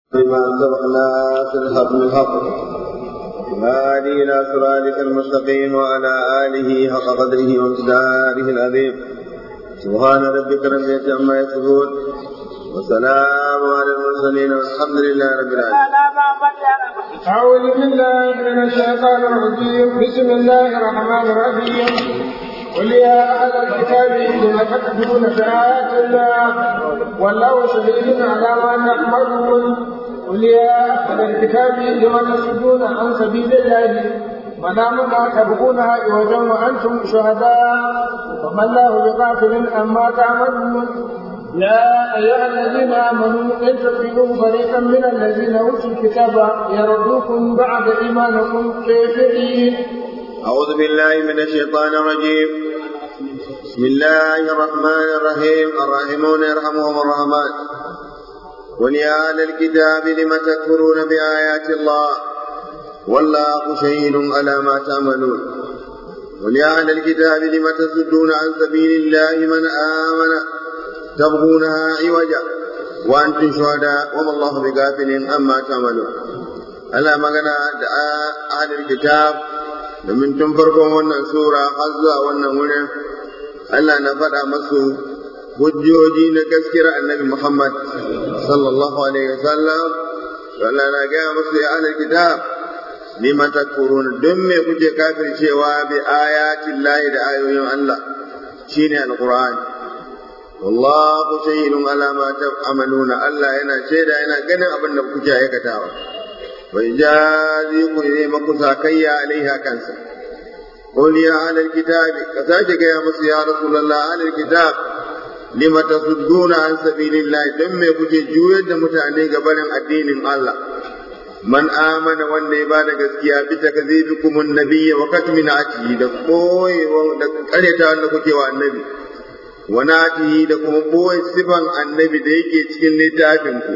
بما سبقنا في الحق بالحق وهادي إلى صراطك المستقيم وعلى آله حق قدره وامتداره العظيم. سبحان ربك رب العزة عما يصفون وسلام على المرسلين والحمد لله رب العالمين. أعوذ بالله من الشيطان الرجيم. بسم الله الرحمن الرحيم. قل يا أهل الكتاب لم تكفرون بآيات الله والله شهيد على ما تعملون. قل يا أهل الكتاب لم تصدون عن سبيل الله منامنا تبغونها عوجا وأنتم شهداء وما الله بغافل عما تعملون. يا أيها الذين آمنوا إن تطيعوا فريقا من الذين أوتوا الكتاب يردوكم بعد إيمانكم كافرين. أعوذ بالله من الشيطان الرجيم. بسم الله الرحمن الرحيم. الراحمون يرحمهم الرحمن. قل يا أهل الكتاب لم تكفرون بآيات الله والله شهيد على ما تعملون. قل يا أهل الكتاب لم تصدون عن سبيل الله من آمن تبغونها عوجا وأنتم شهداء وما الله بغافل عما تعملون. ألا مغنى أهل الكتاب domin tun farkon wannan sura har zuwa wannan wurin Allah na faɗa masu hujjoji na gaskiyar annabi Muhammad sallallahu alaihi wasallam. Allah na gaya masu ya ahlul kitab lima takfurun, don me kuke kafircewa bi ayatin lahi da ayoyin Allah shine alqur'ani. wallahu shahidun ala ma ta'maluna, Allah yana shaida yana ganin abin da kuke aikatawa. ويجازيكم إليه مكسا كيا عليها كنسا. قل يا أهل الكتاب كذلك يا مصر يا رسول الله أهل الكتاب لما تصدون عن سبيل الله دم يكوشي جوية متعني قبل الدين الله. من آمن والنبال قسكيا بتكذيبكم النبي وكتم نعته دقوي وقريتا أنكوشي والنبي ونعته دقوم بوي سبا النبي ديكي تكين لتافنكم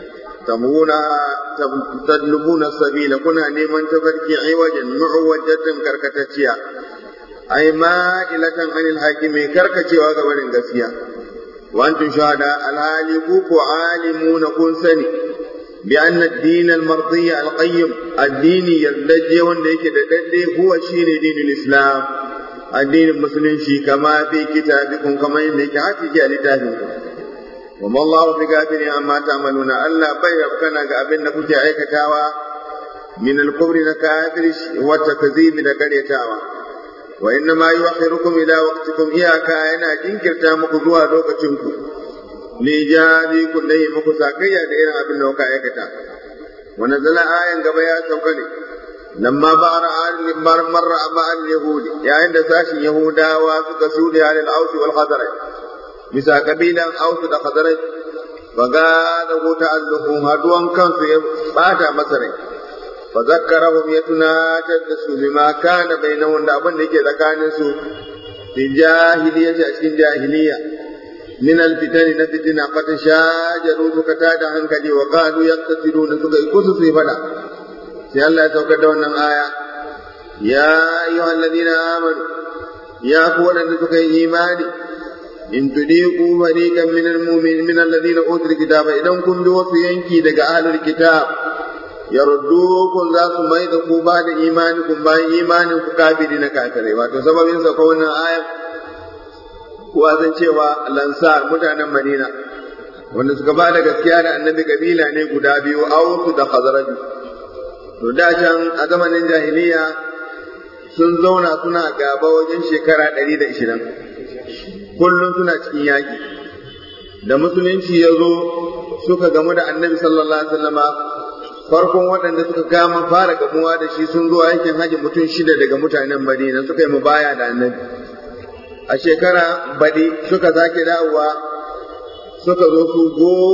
تطلبون السبيل كنا نيمان تفرقي عوجا معوجة كركتتيا أي مائلة عن الحاكم كركتي وقبل قسيا وأنتم شهداء الهالي كوكو عالمون كنسني بأن الدين المرضي القيم الدين يردجي وانديك دددي هو شين دين الإسلام الدين المسلم شي كما في كتابكم كما ينديك عاتجا لتابكم. وما الله بغافل عما تعملون. الله بيركنا غابن كوكي aikatawa من الكفر نكافر والتكذيب دكريتاوا وانما يؤخركم الى وقتكم iyaka yana jinkirta muku zuwa lokacinku lijazi kun dai muku sakayya da irin abin da kuka aikata. wannan zala ayan gaba ya sauka ne lamma marra ma'al yahudi yayin da sashin yahudawa suka sudi halil ausi wal khazraj bisa kabilan ausu da khazraj baga da gota alluhum haduwan kansu ya bata masa rai fa zakkarahum yatunata da su bima kana bainahum da abin da yake tsakanin su bi jahiliyyati a cikin jahiliya min alfitan na fitina qad shajaru suka tada hankali wa qalu yaqtatiluna suka kusu su fada sai Allah ya saukar da wannan aya ya ayyuhalladhina amanu ya ku wadanda suka yi imani in tudiqu fariqan min almu'minin min alladhina utul kitaba idan kun bi wasu yanki daga ahlul kitab yaruddukum za su mai da ku ba da imanikum bayan imanin ku kafiri na kafirai. wato sababin sa ko wannan aya kuwa zan cewa lansar mutanen Madina wanda suka ba da gaskiya da annabi kabila ne guda biyu Aus da Khazraj. to da can a zamanin jahiliya sun zauna suna gaba wajen shekara 120 kullum suna cikin yaƙi. da musulunci ya zo suka gamu da annabi sallallahu alaihi wasallama farkon waɗanda suka fara gamuwa da shi sun zo aikin haji mutum 6 daga mutanen Madina suka yi mubaya da annabi. a shekara baɗi suka sake dawowa suka zo su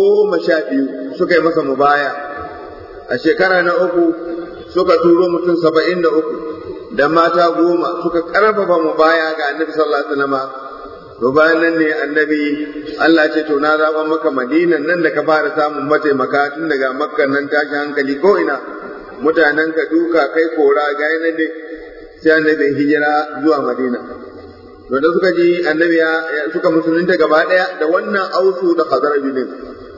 12 suka yi masa mubaya. a shekara na uku suka turo mutum 73 da mata 10 suka karfafa mubaya ga annabi sallallahu alaihi wasallama. to bayan nan ne annabi Allah ce to na zaɓa maka Madinan nan da ka fara samun mataimaka tun daga Makka nan tashi hankali ko ina mutanen ka duka kai kora ga yana ne sai annabi hijira zuwa Madina. to da suka ji annabi suka musulunta gaba daya da wannan Ausu da Khazraj ne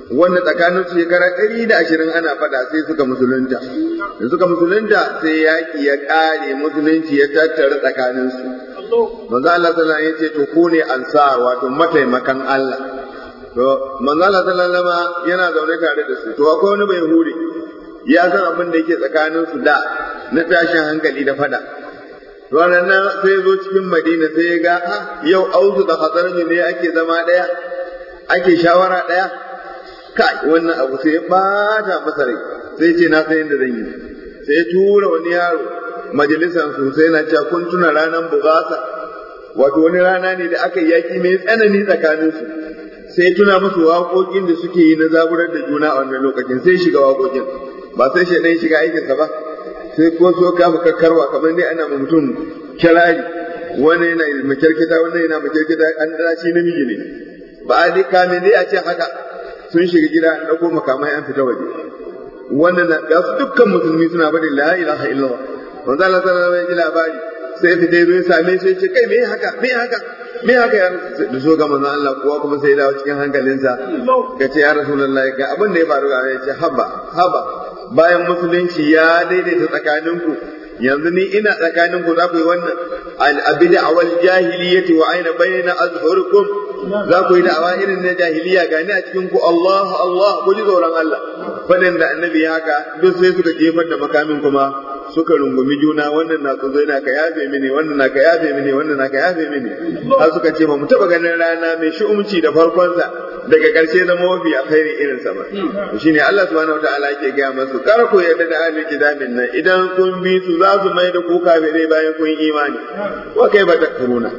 wanda tsakanin su shekara 120 ana faɗa sai suka musulunta. Da suka musulunta sai yaƙi ya ƙare musulunci ya tattara tsakaninsu. Manzo Allah sallallahu alaihi wasallam ya ce to ku ne ansar wato mataimakan Allah. To manzo Allah sallallahu alaihi wasallam yana zaune tare da su. To akwai wani bai hure ya san abin da yake tsakaninsu da na tashin hankali da faɗa. Ranar nan sai zo cikin Madina sai ya ga yau Auzu da Khazraj ne ake zama ɗaya ake shawara ɗaya. Kai wannan abu sai ya bata masa rai sai ce na san yadda zan yi sai ya tura wani yaro majalisan su sai na cewa kun tuna ranar bugasa wato wani rana ne da aka yaki mai tsanani tsakanin su sai tuna musu waƙoƙin da suke yi na zaburar da juna a wannan lokacin sai shiga waƙoƙin ba sai shi shiga aikinsa ba sai ko so ka kakkarwa kamar dai ana mutum kirari wani yana makirkita wannan yana makirkita an dace namiji ne ba a dai kame dai a ce haka sun shiga gida an ɗauko makamai an fita waje wannan na ga su dukkan musulmi suna bada la ilaha illallah manzo Allah sallallahu alaihi wasallam labari sai fita ya same shi ce kai me haka ya da so ga manzo Allah kuwa kuma sai dawo cikin hankalinsa ya ce ya rasulullahi ga abin da ya faru ga ya ce haba bayan musulunci ya daidaita tsakaninku yanzu ni ina tsakaninku za ku yi wannan al-abida wal jahiliyyati wa aina bayna azhurikum za ku yi da'awa irin na jahiliya gani a cikin ku Allah ku ji tsoron Allah fadin da annabi haka duk sai suka jefar da makamin kuma suka rungumi juna wannan na tsozo yana ka yafe mini wannan na ka yafe mini wannan na ka yafe mini har suka ce ba mu taba ganin rana mai shi'umci da farkonsa daga ƙarshe zama mafi alkhairi irin sa ba shine Allah subhanahu wataala yake ga masu kar ku yarda da ahlul kitabin nan idan kun bi su za su mai da ku kafirai bayan kun imani wa kai ba takfuruna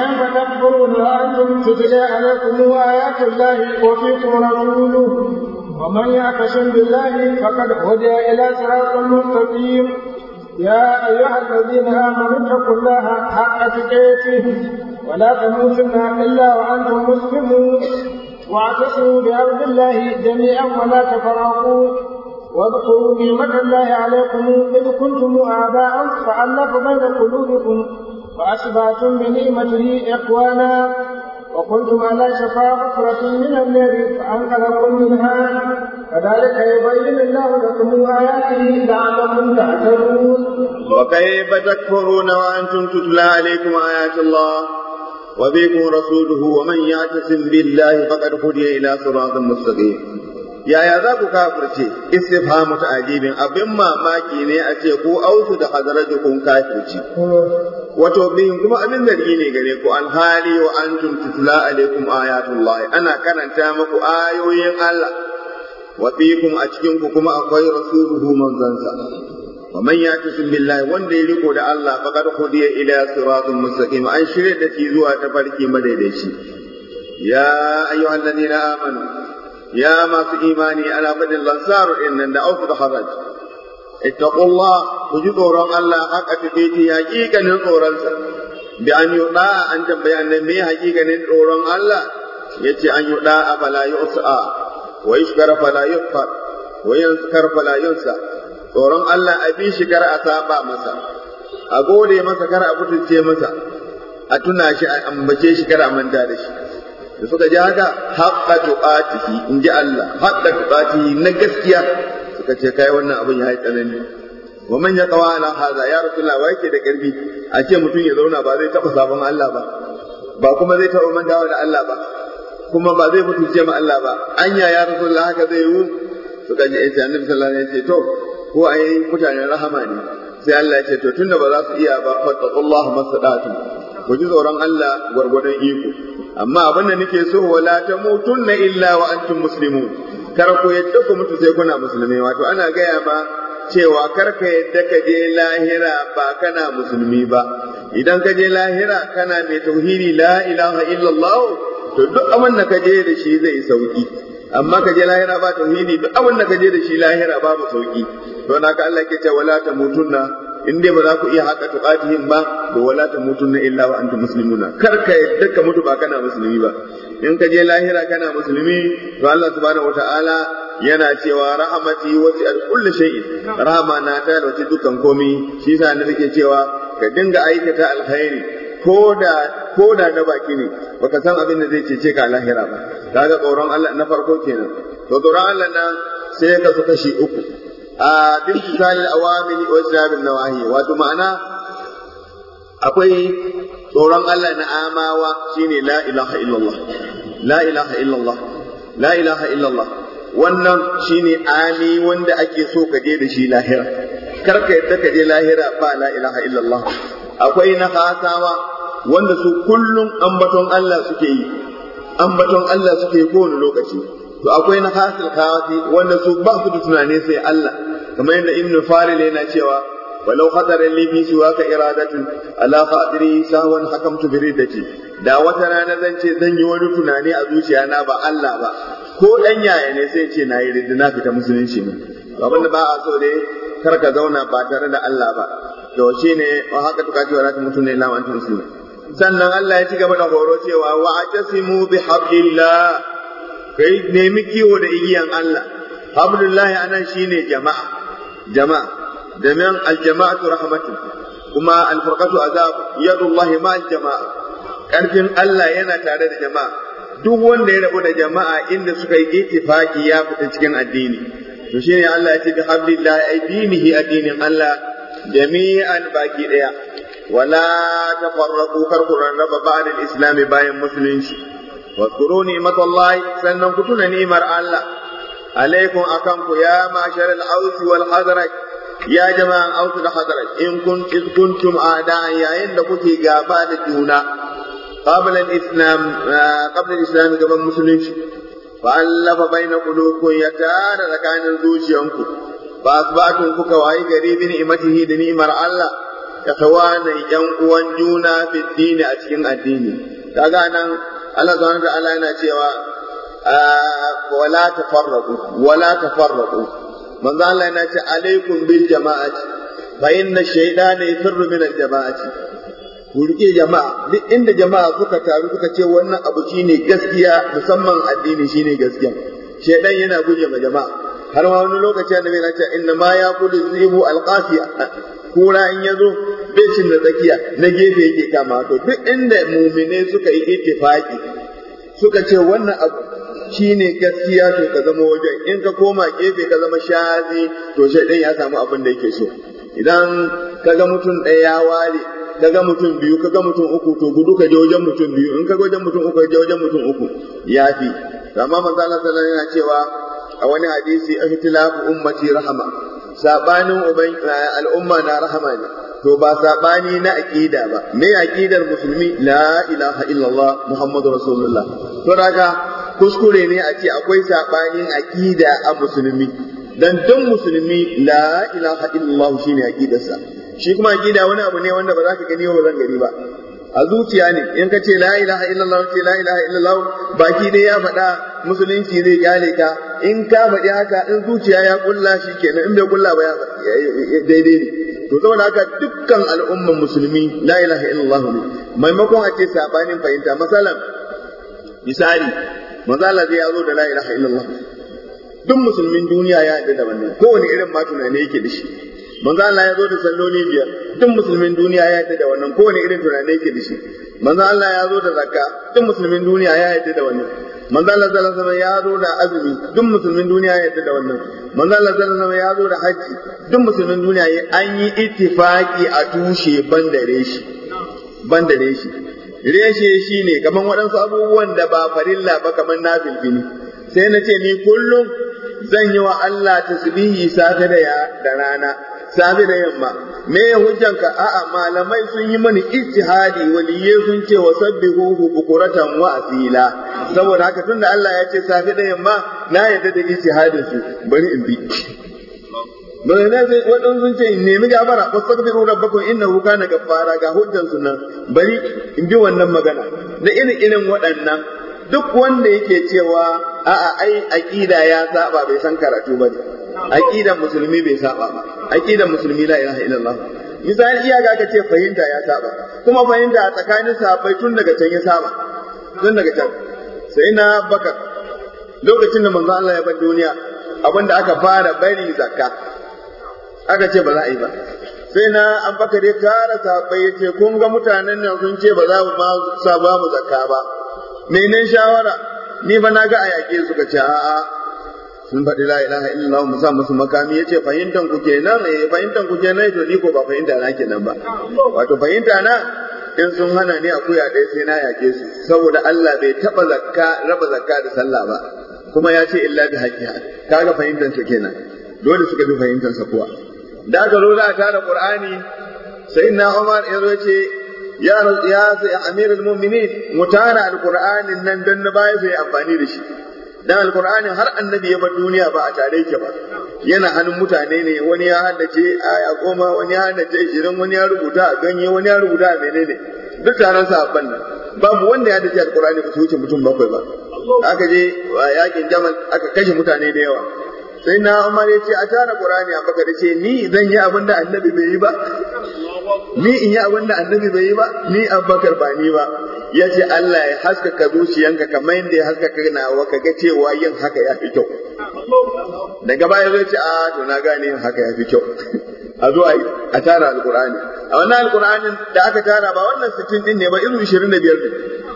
تتلى عليكم آيات الله وفيكم رسوله ومن يعتصم بالله فقد هدي إلى صراط مستقيم يا أيها الذين آمنوا اتقوا الله حق تقاته ولا تموتن إلا وأنتم مسلمون واعتصموا بأرض الله جميعا ولا تفرقوا واذكروا نعمة الله عليكم إذ كنتم أعداء فألف بين قلوبكم وأصبحتم بنعمته إخوانا وكنتم على شفا حفرة من النار فأنقذكم منها كذلك يبين الله لكم آياته لعلكم تعتدون وكيف تكفرون وأنتم تتلى عليكم آيات الله وفيكم رسوله ومن يعتصم بالله فقد هدي إلى صراط مستقيم yaya za ku kafirce istifhamu ta'jibin abin mamaki ne a ce ku ausu da hazaraju kun kafirci wato bin kuma abin zargi ne gare ku alhali wa antum tutla alaikum ayatullah ana karanta muku ayoyin Allah wa fiikum a cikin ku kuma akwai rasuluhu manzansa wa man yatasim billahi wanda ya riko da Allah faqad hudiya ila siratin mustaqim an shirye da shi zuwa tafarki madaidaici ya ayyuhalladhina amanu ya masu imani ala fadin lansaru innan da auku da haraj ittaqullah ku ji tsoron Allah haka tafi hakikanin tsoronsa bi an yuda an tambaya annan me hakikanin tsoron Allah yace an yuda fala yusa wa yashkara fala yufar wa yanskar fala yunsa tsoron Allah a bi shi kar a saba masa a gode masa kar a butulce masa a tuna shi a ambace shi kar a manta da shi da suka ji haka haqqa tuqatihi in ji Allah haqqa tuqatihi na gaskiya suka ce kai wannan abin ya yi tsanani wa man yaqwa ala hadha ya rasulullah wa yake da karfi a ce mutum ya zauna ba zai taba sabon Allah ba kuma zai taba mantawa da Allah ba kuma ba zai mutunce ma Allah ba anya ya rasulullah haka zai yi suka ji aisha annabi sallallahu alaihi wasallam ya ce to ko ai mutanen rahama ne sai Allah ya ce to tunda ba za su iya ba fattaqullaha masadatu ku ji tsoron Allah gwargwadon iko amma abin da nake so wala tamutunna illa wa antum muslimun kar ku yadda ku mutu sai kuna musulmi wato ana gaya ma cewa kar ka yadda ka je lahira ba kana musulmi ba idan ka je lahira kana mai tauhidi la ilaha illallah to duk abin da ka je da shi zai sauki amma ka je lahira ba tauhidi duk abin da ka je da shi lahira babu sauki don haka Allah ke cewa wala tamutunna in dai ba za ku iya haka tuqatihim ba to wala tamutunna illa wa antum muslimuna kar ka yadda ka mutu ba kana musulmi ba in ka je lahira kana musulmi to Allah subhanahu wataala yana cewa rahmati wasi'at kulli shay'in rahama na ta da dukkan komai shi yasa annabi ke cewa ka dinga aikata alkhairi koda na baki ne baka san abin da zai cece ka lahira ba kaga tsoron Allah na farko kenan to tsoron Allah nan sai ya kasu kashi uku a bin misalin awamili wa zabin nawahi wato ma'ana akwai tsoron Allah na amawa shine la ilaha illallah la ilaha illallah la ilaha illallah wannan shine ami wanda ake so ka je da shi lahira karka yadda ka je lahira ba la ilaha illallah akwai na hasawa wanda su kullum ambaton Allah suke yi ambaton Allah suke yi kowane lokaci to akwai na hasil kawati wanda su ba su da tunani sai Allah kamar yadda ibnu Farid yana cewa walau hadara li fi siwaka iradatun ala qadri sahwan hakamtu bi riddati da wata rana zan ce zan yi wani tunani a zuciyana ba Allah ba ko dan yaya ne sai ce nayi ridda na fita musulunci ne abin da ba a so dai kar ka zauna ba tare da Allah ba to shine wa haka tuka cewa zaka mutu ne la wa antum muslimun sannan Allah ya ci gaba da horo cewa wa atasimu bi hablillah kai nemi kiwo da igiyan Allah hablillah anan shine jama'a domin aljama'atu rahmatun kuma alfurqatu azab yadullahi ma aljama'a karfin Allah yana tare da jama'a duk wanda ya rabu da jama'a inda suka yi ittifaki ya fita cikin addini to shine Allah ya ce bi hablillah aidinihi addinin Allah jami'an baki daya wala tafarraqu karkuran raba ba'da al-islam bayan musulunci wa zkuru ni'matallahi sannan ku tuna ni'mar Allah alaikum akanku ya ma'shar al-aus wal hazraj ya jama'an aus da hazraj in kuntum a'da'a yayin da kuke gaba da juna qabla al-islam gaban musulunci فألف بين قلوبكم يتارى لكان زوجيانكم فأصبحتم كوكواي غريب نعمته دنيمر الله يخوانا ينقوان جونا في الدين أتكين الدين كأنا الله سبحانه وتعالى ينشيوا ولا تفرقوا من ذا الله ينشي عليكم بالجماعة فإن الشيطان يفر من الجماعة ku rike jama'a duk inda jama'a suka taru suka ce wannan abu shine gaskiya musamman addini shine gaskiya shedan yana guje ma jama'a har ma wani lokaci annabi yana cewa inna ma yaqulu zibu alqasiya kura in yazo bai cin da tsakiya na gefe yake kama to duk inda mu'mine suka yi ittifaki suka ce wannan abu shine gaskiya to ka zama wajen in ka koma gefe ka zama shazi to shedan ya samu abin da yake so idan kaga mutum ɗaya ya ware kaga mutum biyu kaga mutum uku to gudu ka je wajen mutum biyu in kaga wajen mutum uku ka je wajen mutum uku yafi amma manzo Allah sallallahu alaihi wasallam yana cewa a wani hadisi ihtilafu ummati rahama sabanin al'umma na rahama ne to ba sabani na aqida ba me aqidar musulmi la ilaha illallah muhammadur rasulullah to daga kuskure ne a ce akwai sabanin aqida a musulmi dan duk musulmi la ilaha illallah shine aqidarsa shi kuma aqida wani abu ne wanda ba za ka gani ba zan gani ba a zuciya ne in ka ce la ilaha illallah ce la ilaha illallah baki dai ya faɗa musulunci zai kyale ka in ka faɗi haka in zuciya ya kulla shi kenan in bai kulla ba ya daidai ne to saboda haka dukkan al'umman musulmi la ilaha illallah ne maimakon a ce sabanin fahimta misali manzo Allah zai yazo da la ilaha illallah duk musulmin duniya ya yarda da wannan kowane irin ma tunani yake da shi manzo Allah ya zo da salloli biyar duk musulmin duniya ya yarda da wannan kowane irin tunani yake da shi manzo Allah ya zo da zakka duk musulmin duniya ya yarda da wannan manzo Allah sallallahu alaihi wasallam ya zo da azumi duk musulmin duniya ya yarda da wannan manzo Allah sallallahu alaihi wasallam ya zo da haji duk musulmin duniya an yi ittifaki a tushe bandare shi reshe shine kaman waɗansu abubuwan da ba farilla ba kaman nafilfili sai na ce ni kullum zan yi wa Allah tasbihi safe da rana safe da yamma me ya hujjanka a'a malamai sun yi mani ijtihadi waliyye sun ce wa sabbihu bukuratan wa asila saboda haka tunda Allah ya ce safe da yamma na yadda da ijtihadin su bari in bi bane ne sai wadan sun ce nemi gafara wastaghfiru rabbakum innahu kana gaffara ga hujjan su nan bari in bi wannan magana da irin waɗannan duk wanda yake cewa a'a ai aqida ya saba bai san karatu bane aqidan musulmi bai saba ba aqidan musulmi la ilaha illallah misali iya ga ka ce fahimta ya saba kuma fahimta a tsakanin sahabbai tun daga can ya saba tun daga can sai na Bakar lokacin da manzo Allah ya bar duniya abinda aka fara bari zakka aka ce ba za a yi ba sai na Abubakar ya tara sahabbai ya ce kun ga mutanen nan sun ce ba za mu ma sa ba mu zakka ba menen shawara ni ba na ga a yaƙe suka ce a'a sun faɗi la ilaha illallah mu sa musu makami yace fahimtan ku kenan to ni ko ba fahimta na kenan ba wato fahimta na in sun hana ni akuya ɗaya sai na yake su saboda Allah bai taɓa raba zakka da sallah ba kuma ya ce illa bi haqqiha kaga fahimtan sa kenan dole suka bi fahimtan sa kuwa da aka zo za a tara Qur'ani sayyidina Umar ya zo ce ya amirul mu'minin mutara alqur'anin nan dan na baya sai amfani da shi dan alqur'ani har annabi ya bar duniya ba a tare yake ba yana hannun mutane ne wani ya haddace aya 10 wani ya haddace 20 wani ya rubuta a ganye wani ya rubuta a menene duk taron sahabban nan babu wanda ya haddace alqur'ani ba su wuce mutum 7 ba aka je yakin Jamal aka kashe mutane da yawa sai na Umar ya ce a tara Qur'ani a baka da ce ni zan yi abin da annabi bai yi ba ni in yi abin da annabi bai yi ba ni Abubakar ba ni ba ya ce Allah ya haskaka zuciyanka kamar yadda ya haskaka nawa ka ga cewa yin haka ya fi kyau daga baya zai ce a to na gane yin haka ya fi kyau a zo a tara alqur'ani a wannan alqur'anin da aka tara ba wannan 60 din ne ba irin 25 ne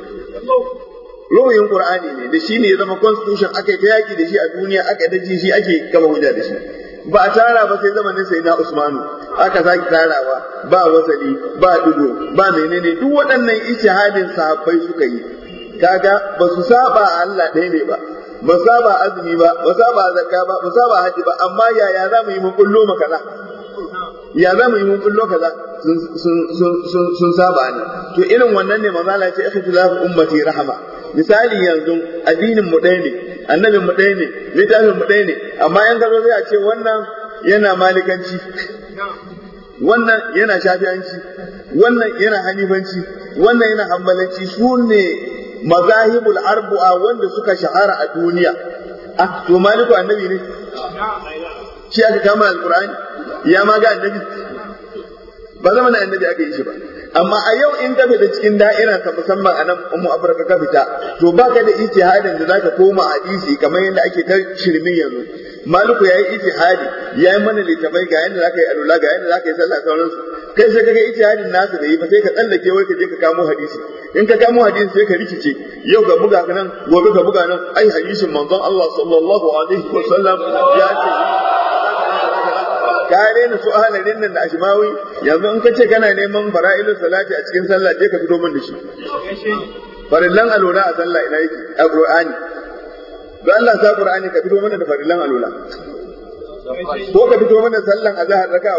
ruhin Qur'ani ne da shi ne ya zama constitution aka yi ta yaki da shi a duniya aka daji shi ake kama hujja da shi ba a tara ba sai zamanin sai na Usmanu aka saki tarawa ba wasali ba digo ba menene duk waɗannan ijtihadin sahabbai suka yi kaga ba su saba Allah ɗaya ne ba saba azumi ba saba zakka ba saba haji ba amma yaya za mu yi mun kullo makala ya za mu yi mun kullo kaza sun saba ne to irin wannan ne manzo Allah ya ce ikhtilafu ummati rahama misali yanzu addinin mu ɗaya ne annabin mu ɗaya ne littafin mu ɗaya ne amma yan gazo zai a ce wannan yana malikanci wannan yana shafi'anci wannan yana hanifanci wannan yana hanbalanci su ne mazahibul arba'a wanda suka shahara a duniya to maliku annabi ne shi aka kama alqur'ani ya ma ga annabi ba zama da annabi aka yi shi ba amma a yau in ka fita cikin da'ira ta musamman a nan ummu afirka ka fita to baka da ijtihadin da zaka koma hadisi kamar yadda ake ta shirmin yanzu maliku yayi ijtihadi yayi mana littafai ga yadda zaka yi alula ga yadda zaka yi sallah sauransu kai sai kaga ijtihadin nasu da yi ba sai ka tsallake wai ka je ka kamo hadisi in ka kamo hadisi sai ka rikice yau ka buga ka nan gobe ka buga nan ai hadisin manzon Allah sallallahu alaihi wasallam ya ce ka daina su ahalarin nan da ashmawi yanzu in ka ce kana neman fara'ilul salati a cikin sallah je ka fito min da shi farillan alula a sallah ina yake a qur'ani don Allah sa qur'ani ka fito mana da farillan alula ko ka fito mana sallan azhar raka'a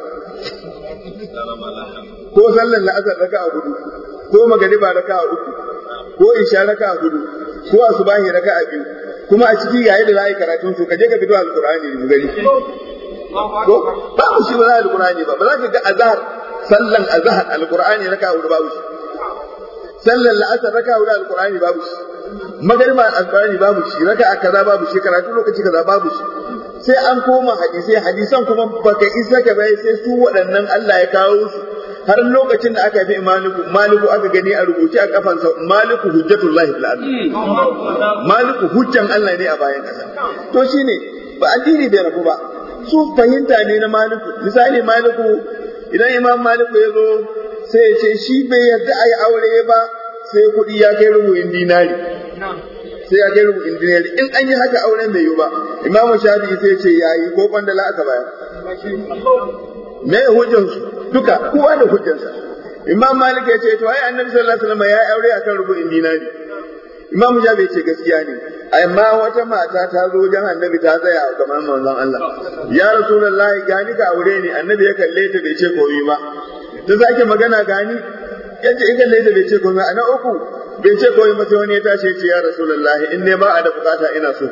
4 ko sallan la'asar raka'a 4 ko magriba raka'a 3 ko isha raka'a 4 ko asubahi raka'a 2 kuma a ciki yayin da za a yi karatun su ka je ka fito alqur'ani da gari ko babu shi ba za alqur'ani ba za ka ga azhar sallan azhar alqur'ani raka'a 4 babu shi sallan la'asar raka'a 4 alqur'ani babu shi magriba alqur'ani babu shi raka'a kaza babu shi karatu lokaci kaza babu shi sai an koma hadisan kuma baka isa ka bai sai su waɗannan Allah ya kawo su har lokacin da aka fi maliku aka gani a rubuce a kafansa maliku hujjatullahi fil ard maliku hujjan Allah ne a bayan kasa to shine ba addini bai rabu ba su fahimta ne na maliku misali maliku idan imam maliku ya zo sai ya ce shi bai yarda a yi aure ba sai kuɗi ya kai rubu'in dinari sai ya kai rubu'in dinari in an yi haka auren bai yi ba imam shafi'i sai ya ce yayi ko kwandala aka bayar me hujjansu duka kowa da hujjansa imam malik ya ce to ai annabi sallallahu alaihi wasallam ya aure akan rubu'in dinari imam jabi ya ce gaskiya ne amma wata mata ta zo wajen annabi ta tsaya a gaban manzon Allah ya rasulullahi gani ka aure ni annabi ya kalle ta bai ce komai ba ta sake magana gani yace in kalle ta bai ce komai ana uku bai ce komai ba sai wani ya tashi ya ce ya rasulullahi in ne ba a da bukata ina so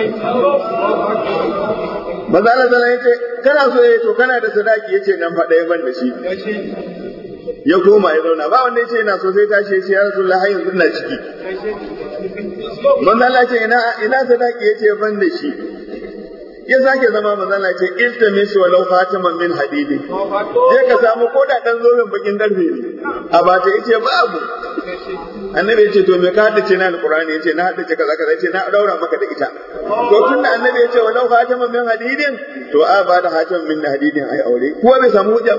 manzo Allah ya ce kana so to kana da sadaki yace nan fa ɗaya ban da shi ya koma ya zauna ba wanda yace ina so sai tashi yace ya rasulullahi yanzu ina ciki manzo Allah ce ina sadaki yace ban da shi ya sake zama manzo Allah ce iltamis walau fatiman min hadidi je ka samu koda dan zoben bakin karfe ne a ba ta yace babu annabi yace to me ka haddace na alqur'ani yace na haddace kaza kaza yace na daura maka da ita to tunda annabi yace walau fatiman min hadidin to a ba da hatiman min hadidin ai aure kuwa bai samu hujja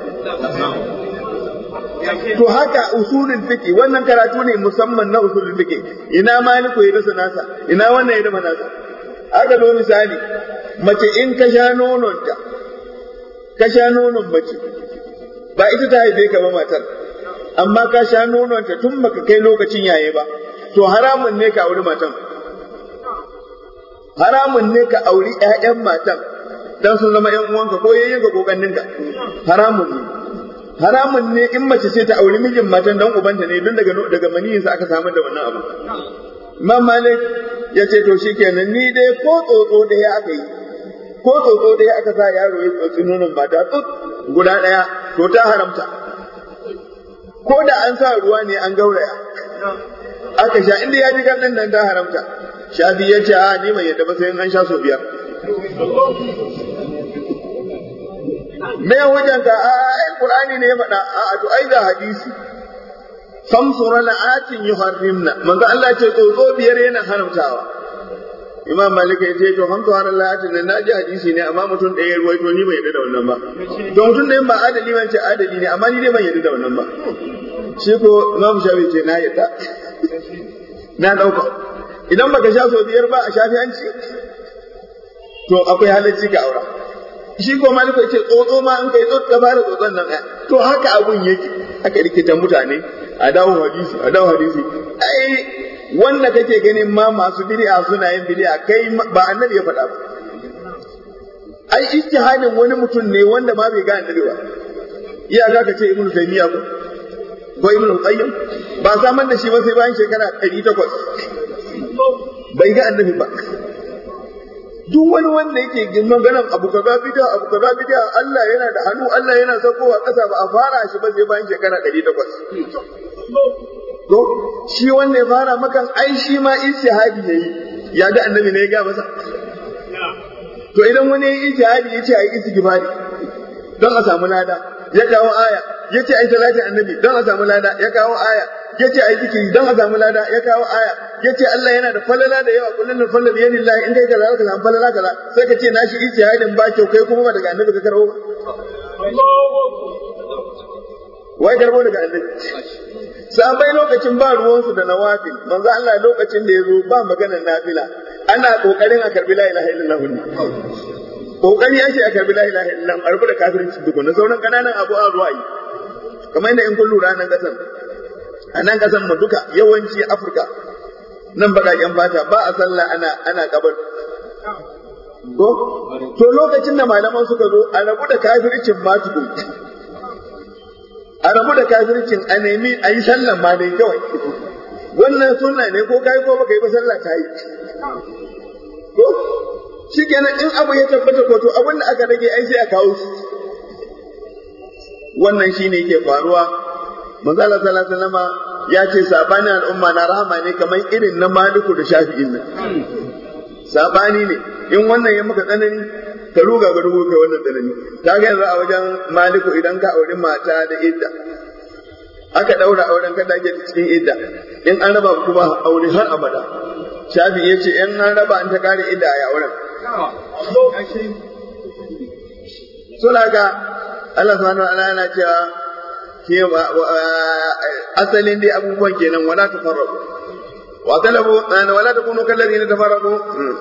to haka usulul fiqh wannan karatu ne musamman na usulul fiqh ina maliku ya rasa nasa ina wannan ya rasa nasa aka zo misali mace in ka sha nononta ka sha nonon mace ba ita ta haife ka ba matar amma ka sha nononta tun baka kai lokacin yaye ba to haramun ne ka auri matan haramun ne ka auri ƴaƴan matan dan sun zama ƴan uwanka ko yayyanka ko kanninka haramun ne in mace ce ta auri mijin matan dan ubanta ne don daga maniyin sa aka samu da wannan abu Imam Malik ya ce to shikenan ni dai ko tsotso da ya aka yi ko tsotso da ya aka sa yaro ya tsotsi nonon mata tsot guda daya to ta haramta ko da an sa ruwa ne an gauraya aka sha inda ya ji gardin nan ta haramta Shafi ya ce a ni mai yadda ba sai an sha so biyar me wajenka a Qur'ani ne ya faɗa a to ai ga hadisi khamsu rala'atin yuharrimna manzo Allah ce tsotso biyar yana haramtawa Imam Malik ya ce to khamsu rala'atin nan naji hadisi ne amma mutum ɗaya ruwaito ni bai yarda da wannan ba to mutum ɗayan ba adali ban ce adali ne amma ni dai ban yarda da wannan ba shi ko Imam Shafi ce na yarda na dauka idan baka sha so biyar ba a Shafi'anci to akwai halacci ka aura shi ko Maliku yace tsotso ma in kai tsotso ka fara tsotson nan to haka abun yake haka rikitan mutane a dawo hadisi ai wanda kake ganin ma masu bid'a suna yin bid'a kai ba annabi ya faɗa ba ai ijtihadin wani mutum ne wanda ma bai ga annabi ba iyaka ka ce ibnu taymiya ko ibnu qayyim ba zaman da shi ba sai bayan shekara 800 bai ga annabi ba duk wani wanda yake maganar abu kaza bid'a Allah yana da hannu Allah yana sakowa kasa ba a fara shi ba sai bayan shekara 800 to shi wanda ya fara makan ai shi ma ijtihadi yayi ya ga annabi ne ya ga masa to idan wani ya ijtihadi yace ai istighfari don a samu lada ya kawo aya yace ai salatin annabi don a samu lada ya kawo aya yace ai zikiri don a samu lada ya kawo aya yace Allah yana da falala da yawa kullun falala bi yadillahi in kai kaza ka samu falala kaza sai ka ce na shi ijtihadin ba kyau kai kuma ba daga annabi ka karbo wai karbo daga annabi sahabbai lokacin ba ruwansu da nawafil manzo Allah lokacin da yazo ba maganar nafila ana kokarin a karbi la ilaha illallah ne kokari yake a karbi la ilaha illallah a rubuta kafirci duk na sauran kananan abu a zuwa yi kamar yadda in kun lura nan kasan a nan kasan mu duka yawanci Afirka nan bakaken fata ba a sallah ana kabar to lokacin da malaman suka zo a rabu da kafircin ma tuku a rabu da kafircin a nemi a yi sallan ma dai kawai wannan sunna ne ko kai ko baka yi ba sallah ta yi ko shi kenan in abu ya tabbata ko to abin da aka rage ai sai a kawo shi wannan shine yake faruwa manzo Allah sallallahu alaihi wasallam ya ce sabanin al'umma na rahama ne kamar irin na Maliku da Shafi'in nan sabani ne in wannan ya maka tsanani ka ruga ga rugo kai wannan tsanani kaga yanzu a wajen Maliku idan ka auri mata da idda aka daura auren ka dake cikin idda in an raba kuma aure har abada Shafi ya ce in an raba an ta kare idda ya auren sulaka Allah subhanahu wa ta'ala yana cewa asalin dai abubuwan kenan wala tafarraqu wa talabu wala takunu kal ladina tafarraqu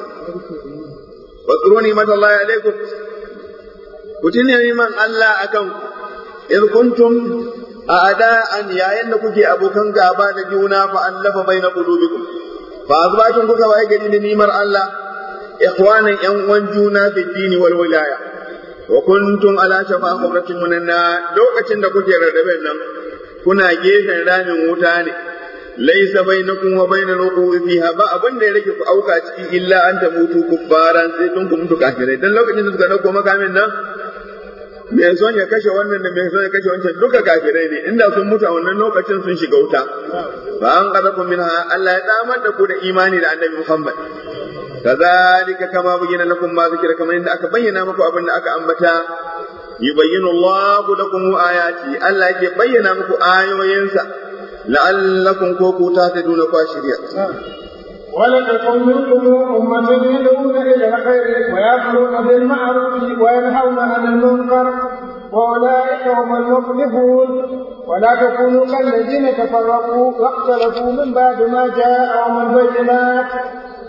wa quruni ma Allah alaikum kutini man Allah akan in kuntum a'da'an yayin da kuke abokan gaba da juna fa allafa baina qulubikum fa azbatun kuka waye gari da nimar Allah ikhwanan yan uwan juna fi dini wal wilaya wa kuntum ala shafa qabratin munanna lokacin da kuke rarrabe nan kuna gefen ramin wuta ne laysa bainakum wa bainal wuqu'i fiha ba abin da ya rage ku auka ciki illa an ta mutu kubbaran sai tun ku mutu kafirai dan lokacin da suka dauko makamin nan me son ya kashe wannan da me son ya kashe wancan duka kafirai ne inda sun mutu a wannan lokacin sun shiga wuta ba an qadakum minha Allah ya damar da ku da imani da Annabi Muhammad كذلك كما بين لكم ما ذكر كما إن أكبين مكو أبن أكأمبتا يبين الله لكم آياتي ألا يبين مكو آية وينسى لعلكم كوكو تهتدون كواشريا ولتكن منكم أمة يدعون إلى الخير ويأمرون بالمعروف وينهون عن المنكر وأولئك هم المفلحون ولا تكونوا كالذين تفرقوا واختلفوا من بعد ما جاءهم البينات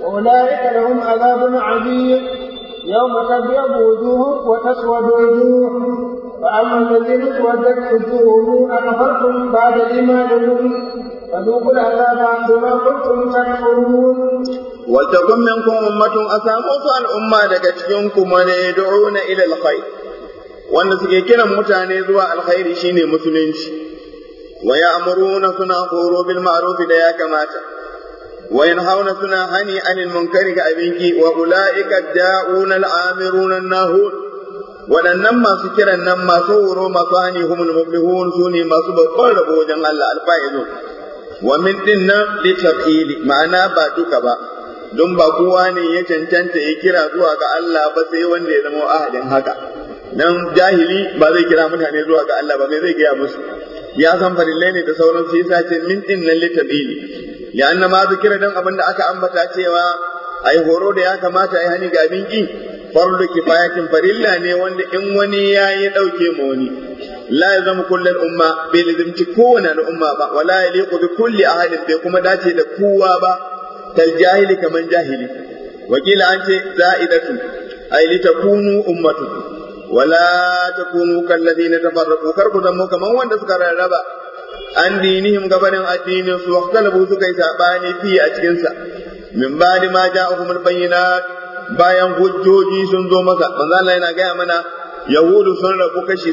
وأولئك لهم عذاب عظيم يوم تبيض وجوه وتسود وجوه فأما الذين اسودت وجوههم أكفرتم بعد إيمانكم فذوقوا العذاب بما كنتم تكفرون. ولتكن منكم أمة أساموس الأمة لكتكنكم ويدعون إلى الخير wanda suke kiran mutane zuwa alkhairi shine musulunci wa ya'muruna suna horo bil ma'ruf da ya kamata wa yanhauna suna hani anil munkari ga abinki wa ulaika da'una al-amiruna an-nahun wadannan masu kiran nan masu horo masu hani humul muflihun sune masu babban rabo wajen Allah alfa'izu wa min dinna litafili ma'ana ba duka ba don ba kowa ne ya cancanta ya kira zuwa ga Allah ba sai wanda ya zama ahadin haka nan jahili ba zai kira mutane zuwa ga Allah ba mai zai gaya musu ya san farillai ne da sauran su yasa ce min din nan litabili ya anna ma zikira dan abin da aka ambata cewa ai horo da ya kamata ai hani ga binki farlu kifayatin farilla ne wanda in wani yayi dauke mu wani la yazmu kullal umma bai lazimci kowane al'umma ba wala yaliqu bi kulli ahadin bai kuma dace da kowa ba kal jahili kaman jahili wakila an ce za'idatu ai litakunu ummatu ولا تكونوا كالذين تفرقوا كركوا دمو كمان وند suka rarraba an dinihim gabanin addinin su waqtalabu suka yi sabani fi a cikin sa min ba'di ma ja'ahumul bayyinat bayan hujjoji sun zo masa manzo Allah yana gaya mana yahudu sun rabu kashi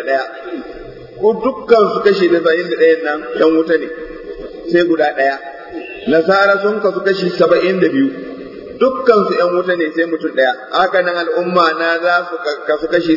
71 ko dukkan su kashi 71 nan yan wuta ne sai guda daya nasara sun kasu kashi 72 dukkan su ƴan wuta ne sai mutum ɗaya haka nan al'umma na za su kasu kashi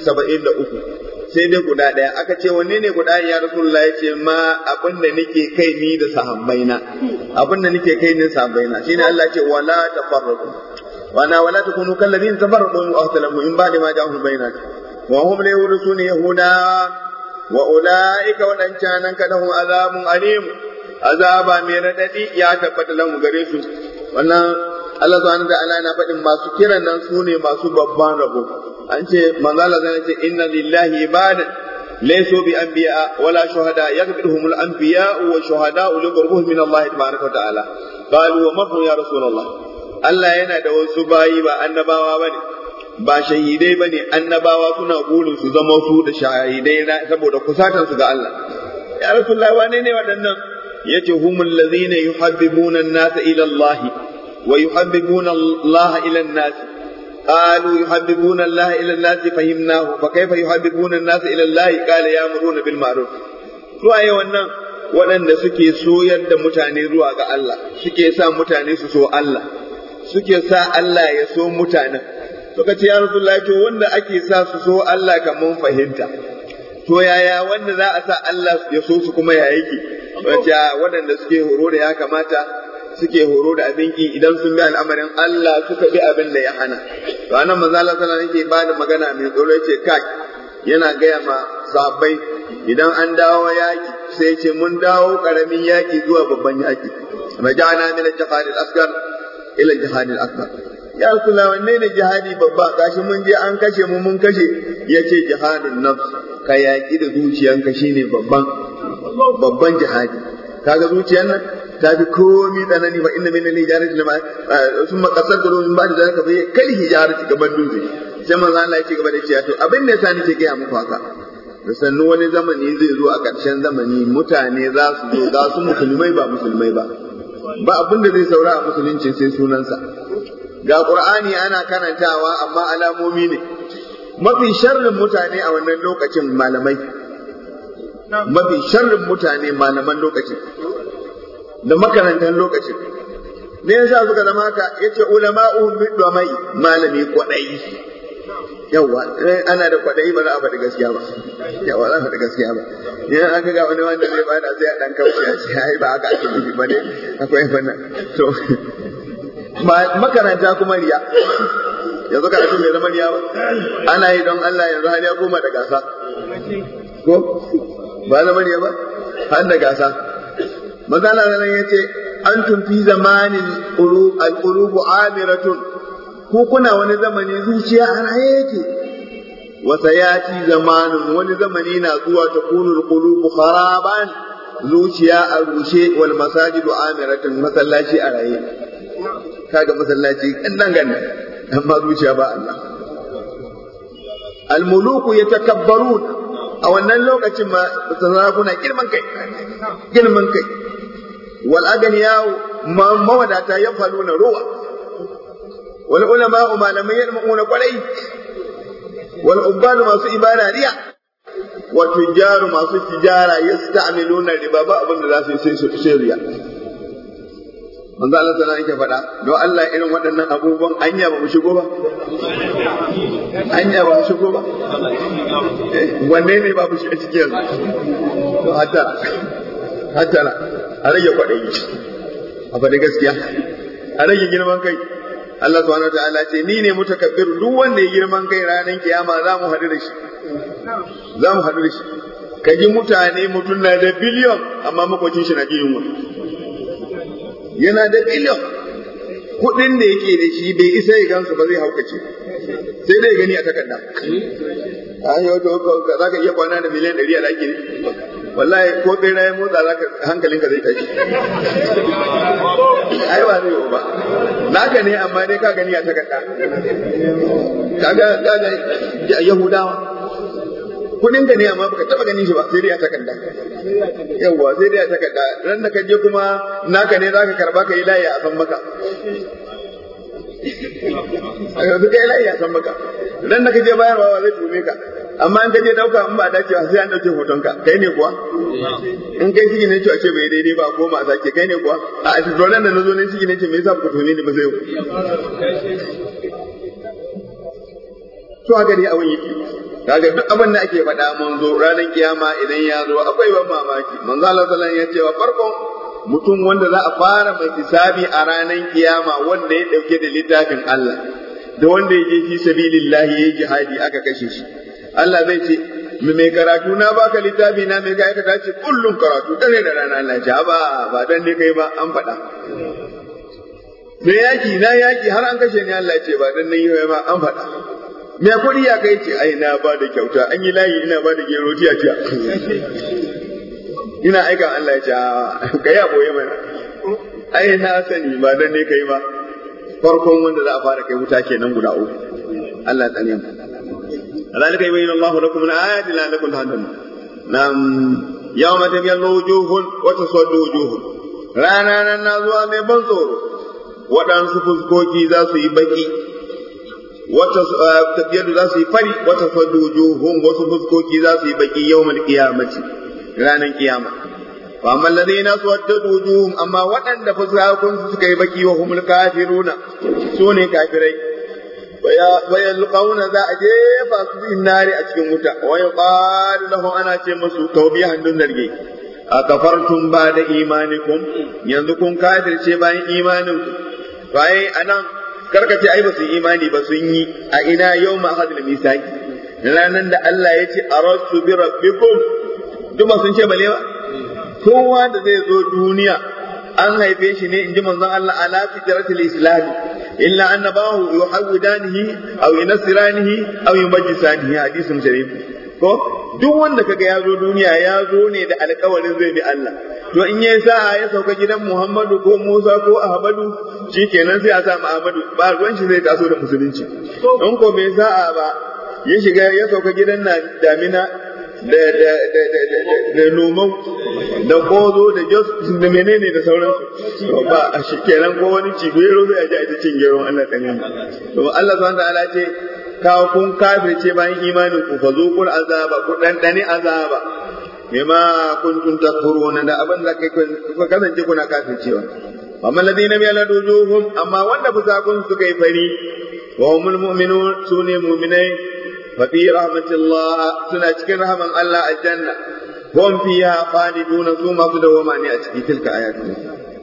73 sai dai guda ɗaya aka ce wanne ne guda ya Rasulullah ya ce ma abin da nake kai ni da sahabbaina abin da nake kai ni da sahabbaina shine Allah ce wala tafarraqu wala takunu kal ladina tafarraqu wa ikhtalafu in ba'da ma ja'ahum bayinat wa hum la yursuna yahuda wa ulaika wadancanan kadahum azabun alim azaba mai radadi ya tabbata lahum gare su wannan Allah subhanahu wa ta'ala yana faɗin masu kiran nan su ne masu babban rabo an ce manzo Allah zai ce inna lillahi ibadan laysu bi anbiya wala shuhada yaghfiruhumul anbiya wa shuhada li qurbuhum min Allah tabaraka wa ta'ala qalu wa ma ya rasulullah Allah yana da wasu bayi ba annabawa bane ba shahidai bane annabawa suna burin su zama su da shahidai saboda kusatan su ga Allah ya rasulullah wane ne waɗannan yace humul ladhina yuhabbibuna an-nasa ila Allah ويحببون الله إلى الناس قالوا يحببون الله إلى الناس فهمناه فكيف يحببون الناس إلى الله قال يأمرون بالمعروف رأي wannan waɗanda suke soyar da mutane zuwa ga Allah suke sa mutane su so Allah suke sa Allah ya so mutanen suka ce ya Rasulullah to wanda ake sa su so Allah kan mun fahimta to yaya wanda za a sa Allah ya so su kuma ya yake waɗanda suke horo da ya kamata suke horo da abinki idan sun bi al'amarin Allah suka bi abin da ya hana to anan manzo Allah sallallahu alaihi wasallam yake bada magana mai tsoro yace kai yana gaya ma sahabbai idan an dawo yaki sai yace mun dawo karamin yaki zuwa babban yaki raja'na min al-jihad al-asghar ila al-jihad al-akbar ya rasulullah wanne ne jihadi babba gashi mun je an kashe mu mun kashe yace jihadun nafs ka yaki da zuciyanka shine babban jihadi kaga zuciyar nan ta fi komi tsanani fa inna min al-hijarati lama summa qasadru min ba'di zalika fa kal hijarati gaban dutse sai manzo Allah ya ce gaba da cewa to abin da yasa nake gaya muku haka da sannu wani zamani zai zo a ƙarshen zamani mutane za su zo ga su musulmai ba abin da zai saura a musulunci sai sunansa ga Qur'ani ana karantawa amma alamomi ne mafi sharrin mutane a wannan lokacin malamai mafi sharrin mutane malaman lokacin da makarantar lokacin ne yasa suka zama haka yace ulama'u bidwamai malami kwadai yawa ana da kwadai ba za a faɗi gaskiya ba yawa za a faɗi gaskiya ba idan aka ga wani wanda zai bada sai a dan kauce a ce ai ba haka ake nufi ba ne akwai fannin to makaranta kuma riya yanzu karatu mai zama riya ba ana yi don Allah yanzu har ya koma da gasa ko ba zama riya ba har da gasa magana nan yace antum fi zamanin al-qulub amiratun ku kuna wani zamani zuciya a raye yake wa sayati zamanun wani zamani na zuwa ta kunul qulub kharaban zuciya a rushe wal masajidu amiratun masallaci a raye kaga masallaci dan ganna amma zuciya ba Allah. Al-muluku yatakabbarun, a wannan lokacin ma sarakuna girman kai. Wal aganiya mawadata yafaluna ruwa. Wal ulama malamai yadmuna kwarai. Wal ubbadu masu ibada riya. Wa tujjaru masu tijara yasta'miluna riba, ba abin da za su yi sai riya. Manzo Allah sallallahu alaihi wasallam yake faɗa, don Allah irin waɗannan abubuwan anya ba mu shigo ba. Wanne ne ba mu shiga cikin yanzu? To hatara a rage kwaɗayi, a faɗi gaskiya, a rage girman kai. Allah subhanahu wa ta'ala ce ni ne mutakabbir, duk wanda ya girman kai ranar kiyama za mu haɗu da shi. Ka ji mutane mutum na da biliyon amma makwacin shi na ji yunwa. Yana da biliyon, kuɗin da yake da shi bai isa ya gansu ba, zai haukace sai dai gani a takarda. Za ka iya kwana da miliyan 100 a ɗaki ne? Wallahi ko ɓera ya motsa hankalinka zai tashi. Ai ba zai ba, naka ne amma dai ka gani a takarda. Kaga Yahudawa kudin ka ne amma baka taba ganin shi ba, sai dai a takarda. Yawwa, sai dai a takarda. Ran da ka je kuma naka ne zaka karba ka yi layi a san maka. Yanzu ka yi layi a san maka. Ran da ka je bayarwa zai tume ka. Amma in ka je dauka in ba dace ba sai an dauke hoton ka. Kai ne kuwa? In kai shi ne ce a ce bai daidai ba ko ma a sake, kai ne kuwa? A dole da nazo ne shi ne ce me yasa baka tume ni ba sai. To haka dai abin yake. Kaga duk abin da ake faɗa mun zo ranar kiyama idan ya zo akwai ban mamaki. Manzo Allah sallallahu alaihi wasallam ya ce wa farkon mutum wanda za a fara mai hisabi a ranar kiyama wanda ya dauke da littafin Allah da wanda ya je fi sabilillah yayi jihadi aka kashe shi. Allah zai ce mai karatu na baka littafi na mai kai ka tace kullun karatu dare da rana. Allah ya ba dan ne kai ba an faɗa. Me yaki har an kashe ni, Allah ya ce ba dan ne yi ba an faɗa. Me kuɗi ya kai ce ai na ba da kyauta, an yi layi ina ba da gero tiya ina aika Allah ya ce ka ya boye mana, ai na sani ba dan ne kai ba. Farkon wanda za a fara kai wuta kenan guda uku. Allah ya tsare mu. Zalika yubayyinu Allahu lakum al-ayati la'allakum tahtadun. Nam yawma tabyallu wujuhun wa taswaddu wujuhun. Rana nan na zuwa mai ban tsoro, waɗansu fuskoki za su yi baki, wata tafiyar za su yi fari, wata saddu wujuhum, wasu fuskoki za su yi baki yawmal qiyamati, ranar kiyama. Fa amma alladhina suwaddat wujuhum, amma waɗanda fuskakun su suka yi baki wa humul kafiruna, su ne kafirai. Wa yalqauna za a jefa su cikin nari a cikin wuta, wa yuqalu lahum, ana ce musu tawbihan dun darge, akafartum ba'da imanikum, yanzu kun kafirce bayan imaninku. Bayan anan karkace ai ba su imani ba, sun yi a ina yau ma hadil misaki, ranan da Allah ya ce arastu bi rabbikum, duma sun ce bale ba. Kowa da zai zo duniya an haife shi ne in ji manzon Allah ala fitratil islam, illa annabahu yuhawidanihi aw yunasiranihi aw yumajjisanihi, hadisin sharif. Ko duk wanda kaga ya zo duniya ya zo ne da alƙawarin zai bi Allah. To in yayi sa'a ya sauka gidan Muhammadu ko Musa ko Ahmadu, shikenan sai a sa Muhammadu, ba ruwan shi zai taso da musulunci. In ko bai sa'a ba ya shiga ya sauka gidan Damina da nomau da kozo da jos da menene da sauransu, ba a shikenan ko wani cibiyar zai ji a ita cin gero Allah dan yana. To Allah subhanahu wa ta'ala ce kawo kun kafirce bayan imanin ku, fa zuqul azaba, ku dandane azaba bima kuntum takfuruna, da abin da kai ku kasance kuna kafircewa. Amma alladhina yaladu wujuhum, amma wanda fusakun suka yi fari, wa humul mu'minun, sune mu'minai, fa fi rahmatillah, suna cikin rahman Allah aljanna, hum fiha khaliduna, su masu dawama ne a cikin tilka ayatullah.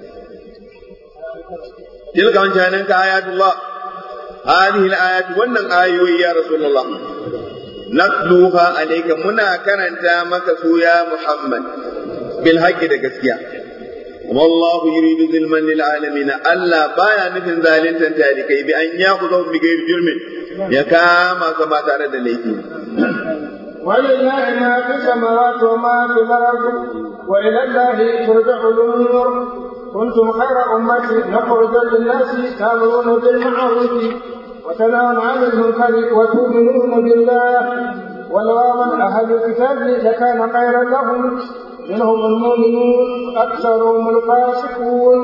Tilka wancanan ka ayatullah, هذه الآيات wannan ayoyi ya Rasulullah natluha alayka, muna karanta maka su ya Muhammad bil haqqi da gaskiya. Wallahu yuridu zulman lil alamin, Allah baya nufin zalintan tarikai bi an yakhudhu bi ghairi jurmin, ya kama ka ba tare da laifi. walillahi ma fi samawati wa ma fi al-ardi wa ila Allahi turja'u al-umur. كنتم خير أمة أخرجت للناس تأمرون بالمعروف وتنهون عن المنكر وتؤمنون بالله ولو آمن أهل الكتاب لكان خيرا لهم منهم المؤمنون أكثرهم الفاسقون.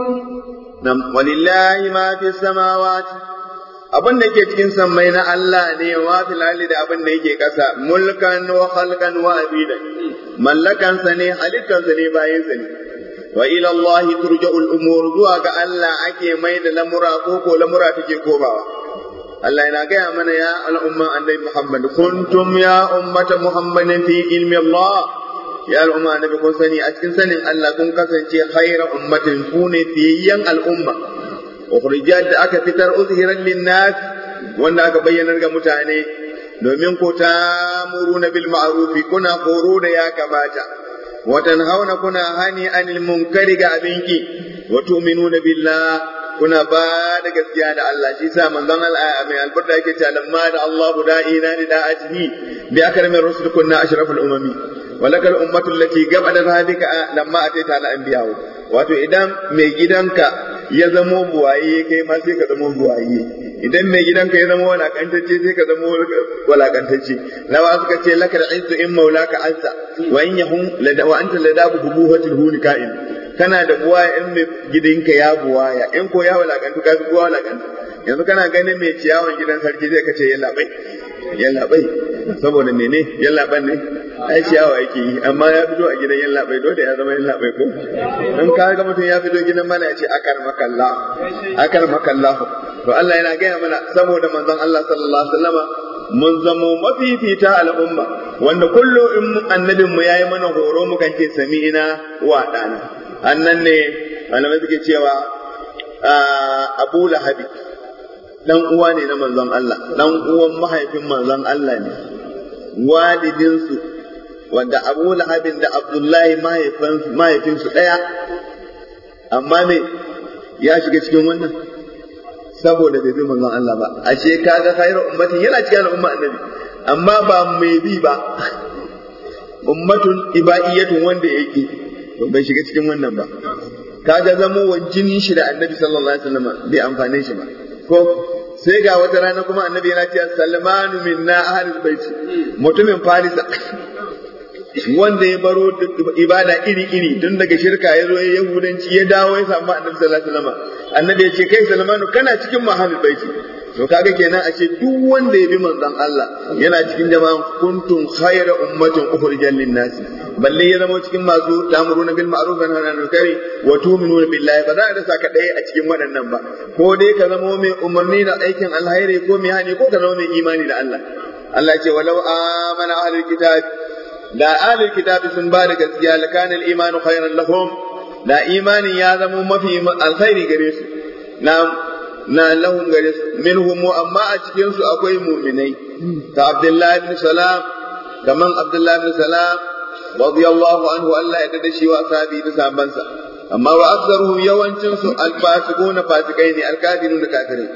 ولله ما في السماوات abin da yake cikin sammai na Allah ne wa fil ardi da abin da yake kasa mulkan wa khalqan wa abidan mallakan sa ne halittan sa ne bayin sa ne wa ila Allah turja'ul umur zuwa ga Allah ake mai da lamura ko lamura take kobawa Allah yana gaya mana ya al'umma annabi Muhammad kuntum ya ummata Muhammadin fi ilmi Allah ya al'umma annabi kun sani a cikin sanin Allah kun kasance khayra ummatin kune fiyyan al'umma ukhrijat da aka fitar uzhiran linnas wanda aka bayyanar ga mutane domin ku ta'muruna bil ma'ruf kuna horo da ya kamata wa tanhauna kuna hani anil munkari ga abinki wa tu'minuna billah kuna ba da gaskiya da Allah shi sa manzon Allah mai albarka yake cewa lamma da Allahu da'ina li da'atihi bi akramin rusul kunna ashraful umami walakal ummatu allati gabada bika lamma ataita al anbiya wato idan mai gidanka ya zamo buwaye kai ma sai ka zamo buwaye idan mai gidanka ya zama walakantacce sai ka zama walakantacce lawa suka ce lakal izzu in maulaka azza wa in yahum wa anta ladabu buhatul hunika'in kana da buwaya in mai gidanka ya buwaya in ko ya walakantu ka fi kowa walakantu yanzu kana ganin mai ciyawan gidan sarki zai kace yalla bai saboda mene yalla ban ne ai ciyawa yake yi amma ya fito a gidan yalla bai dole ya zama yalla bai ko in ka ga mutum ya fito gidan mana ya ce akar makallah to Allah yana gaya mana saboda manzon Allah sallallahu alaihi wasallama mun zamo mafifita al'umma wanda kullu in annabin mu yayi mana horo mu kan ce sami'ina wa dana annan ne malamai suke cewa Abu Lahabi dan uwa ne na manzon Allah dan uwan mahaifin manzon Allah ne walidinsu wanda Abu Lahabin da Abdullahi mahaifinsu daya amma me ya shiga cikin wannan saboda bai bi manzon Allah ba ashe kaga khairu ummatin yana cikin al'umma annabi amma ba mai bi ba ummatun ibaiyatun wanda yake to bai shiga cikin wannan ba kaga zamo wajinin shi da annabi sallallahu alaihi wasallam bai amfane shi ba ko sai ga wata rana kuma annabi yana cewa Salmanu minna ahlul bait mutumin Farisa wanda ya baro ibada iri-iri tun daga shirka ya zo ya yahudanci ya dawo ya samu annabi sallallahu alaihi wasallam annabi ya ce kai Salmanu kana cikin ahlul bait to kaga kenan a ce duk wanda ya bi manzon Allah yana cikin jama'an kuntum khayra ummatin ukhrijat lin-nas balle ya zama cikin masu ta'muruna bil ma'ruf wa nahyuna 'anil munkar wa tu'minuna billahi ba za a rasa ka ɗaya a cikin waɗannan ba ko dai ka zama mai umarni da aikin alheri ko mai hani ko ka zama mai imani da Allah Allah ce walau amana ahlul kitab da ahlul kitab sun ba da gaskiya lakana al-imanu khayran lahum da imani ya zama mafi alkhairi gare su na lahum gare su minhum amma a cikin su akwai mu'minai ta Abdullahi ibn Salam kaman Abdullahi ibn Salam radiyallahu anhu Allah ya dade shi wa sahabi da sahabbansa amma wa aktharuhum yawancin su al-fasiquna fasikai ne al-kafirun da kafirai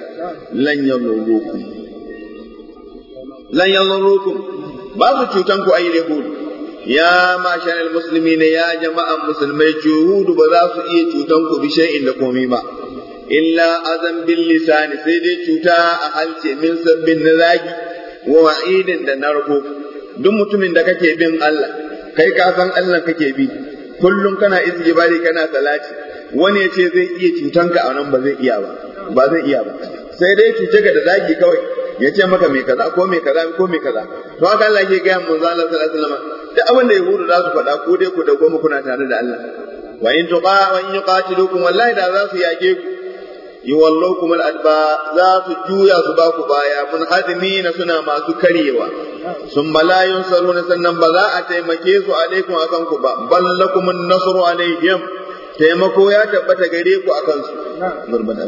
lan yadurrukum ba su cutan ku ayi yahud ya masharal muslimina ya jama'an musulmai juhudu ba za su iya cutan ku bi shay'in da komai ba illa azan bil lisani sai dai cuta a halce min sabbin nazagi wa wa'idin da narko duk mutumin da kake bin Allah kai ka san Allah kake bi kullum kana izgibari kana salati wani ya ce zai iya cutanka a nan ba zai iya ba sai dai cuce ka da zagi kawai ya ce maka mai kaza ko mai kaza ko mai kaza to haka Allah ke ga manzo Allah sallallahu alaihi wasallam da abin da yahudu za su faɗa ko dai ku dago mu kuna tare da Allah wa in yuqatilukum wallahi da za su yage ku yuwallukum al-adba za su juya su ba ku baya mun hadimina suna masu karyewa sun la yunsaruna sannan ba za a taimake su alaikum akan ku ba ballakum an-nasru alaihim taimako ya tabbata gare ku akan su ضربت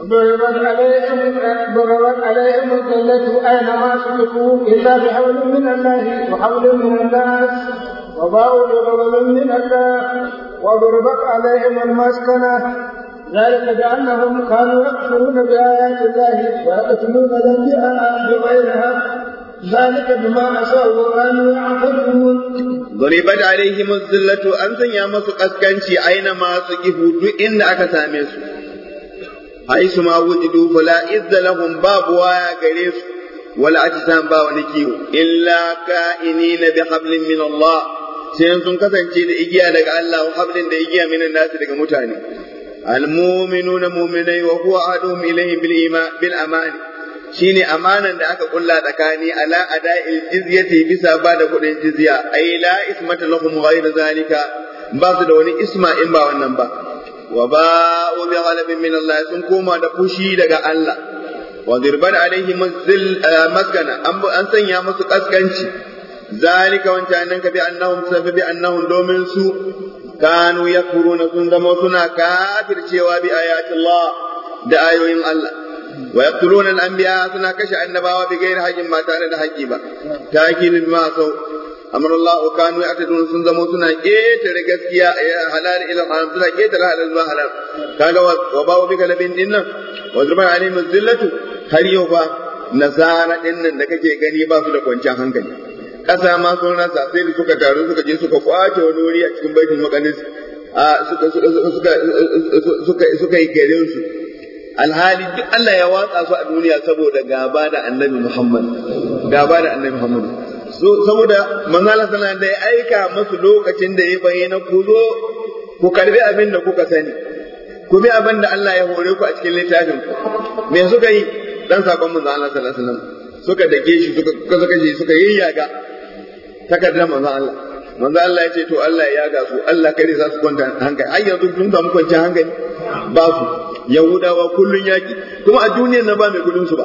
عليهم الذلة أينما سلكوا إلا بحول من الله وحول من الناس وباءوا بغضب من الله وضربت عليهم المسكنة ذلك بأنهم كانوا يكفرون بآيات الله ويقتلون الأنبياء بغير حق ذلك بما عصوا وكانوا يعتدون ضربت عليهم الذلة أن سنيا مسو قسكنشي أينما سقفوا duk inda aka same su haisu ma wujudu fala izza lahum babu waya gare su wala ajsam ba wani kiwo illa ka'inina bi hablin min Allah sai sun kasance da igiya daga Allah wa hablin da igiya minan nasu daga mutane almu'minuna mu'minai wa huwa adum ilayhi bil amani shine amanan da aka kulla tsakani ala ada'il jizyati bisa ba da kudin jizya ay la ismata lahum ghayra zalika ba su da wani isma in ba wannan ba wa ba'u bi ghalabin min Allah sun koma da fushi daga Allah wa dirban alaihim maskana an sanya musu kaskanci zalika wancanan ka bi annahum domin su kanu yakfuruna sun zama suna kafircewa bi ayatillah da ayoyin Allah wa yaqtuluna al-anbiya suna kashe annabawa bi ghairi haqqin ba tare da haƙƙi ba takilin ma sau amara Allah kanu ya'tadun sun zama suna ketare gaskiya halal ila haram suna ketare halal zuwa halal kaga wa ba'u bi galabin dinnan wa zurban alim zillatu har yau ba nasara dinnan da kake gani ba su da kwanciyar hankali kasa ma sun rasa sai da suka taru suka je suka kwace wani wuri a cikin baitul maqdis suka yi garin su alhali duk Allah ya watsa su a duniya saboda gaba da annabi Muhammad saboda manzala sana da ya aika masu lokacin da ya bayyana ku zo ku karbi abin da kuka sani ku bi abin da Allah ya hore ku a cikin littafin ku me suka yi dan sakon manzo Allah sallallahu alaihi wasallam suka dake shi suka yayyaga takardar manzo Allah ya ce to Allah ya yaga su Allah kare za su kwanta hankali har yanzu sun samu kwanciyar hankali ba su Yahudawa kullun yaki kuma a duniyar nan ba mai gudun su ba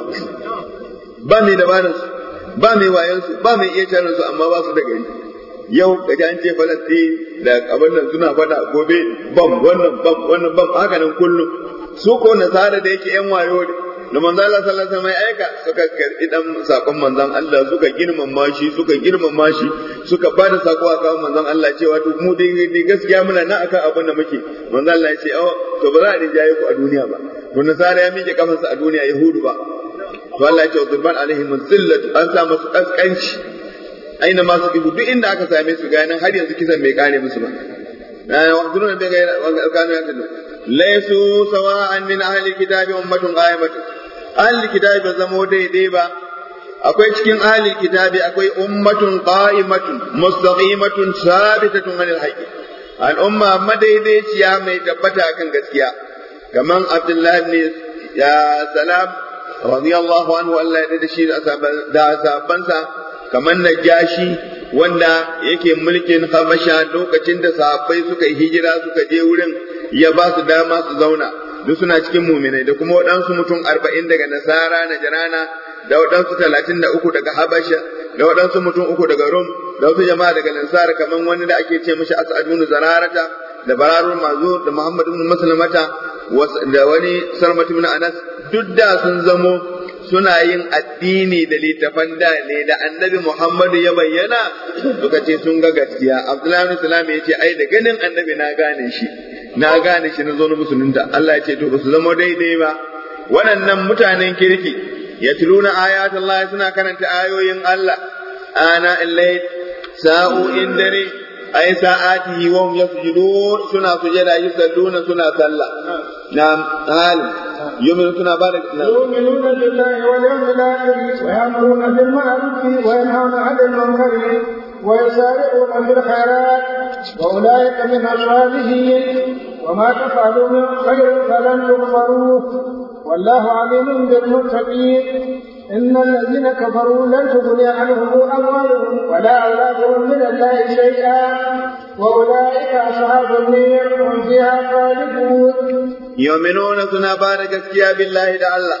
mai dabarar su ba mai wayan su ba mai iya tarin su amma ba su da gari yau kaji an ce Falastin da abin nan suna fada gobe bam wannan bam haka nan kullum su ko nasara da yake yan wayo da manzo Allah sallallahu alaihi wasallam aika suka karbi dan sakon manzon Allah suka girmama shi suka bada sako a kan manzon Allah cewa to mu dai gaskiya muna nan akan abin da muke manzon Allah ya ce to ba za a rijaye ku a duniya ba to nasara ya miƙe kafansa a duniya yahudu ba to Allah ya ce zurban alaihim zillatu an sa musu kaskanci aina ma su duk inda aka same su ga nan har yanzu kisan bai kare musu ba wa'duruna bi ghayri kanu yatlu laysu sawa'an min ahli kitabi ummatun qa'imatun ahli kitabi ba zamo daidai ba akwai cikin ahli kitabi akwai ummatun qa'imatun mustaqimatun sabitatun anil haqqi al'umma madaidaiciya mai tabbata kan gaskiya kaman Abdullahi ibn ya salam radiyallahu anhu Allah ya dade shi da sahabbansa kaman Najashi wanda yake mulkin Habasha lokacin da sahabbai suka yi hijira suka je wurin ya ba su dama su zauna duk suna cikin muminai da kuma waɗansu mutum 40 daga Nasara na Jarana da waɗansu 33 daga Habasha da waɗansu mutum 3 daga Rum da wasu jama'a daga Lansar kaman wani da ake ce mishi As'ad ibn Zararata da Bararul Mazur da Muhammad ibn Maslamata da wani Salmat ibn Anas duk da sun zamo suna yin addini da littafan da ne da annabi Muhammadu ya bayyana suka ce sun ga gaskiya Abdullahi ibn Salam ya ce ai da ganin annabi na gane shi na zo na musulunta Allah ya ce to ba su zama daidai ba waɗannan mutanen kirki yatluna ayatullahi suna karanta ayoyin Allah ana illai sa'o'in dare ay sa'atihi wa hum yasjudun suna sujada yusalluna suna sallah na'am hal yu'minuna billahi wal yawmil akhir wa ya'muruna bil ma'ruf wa yanhauna 'anil munkar wa yusari'una bil khairat wa ulaika min as-salihin wa ma taf'alu min khairin falan tughfaruhu wallahu 'alimun bil muttaqin إن الذين كفروا لن تغني عنهم أموالهم ولا أولادهم من الله شيئا وأولئك أصحاب النار هم فيها خالدون يؤمنون سنا بارك بالله تعالى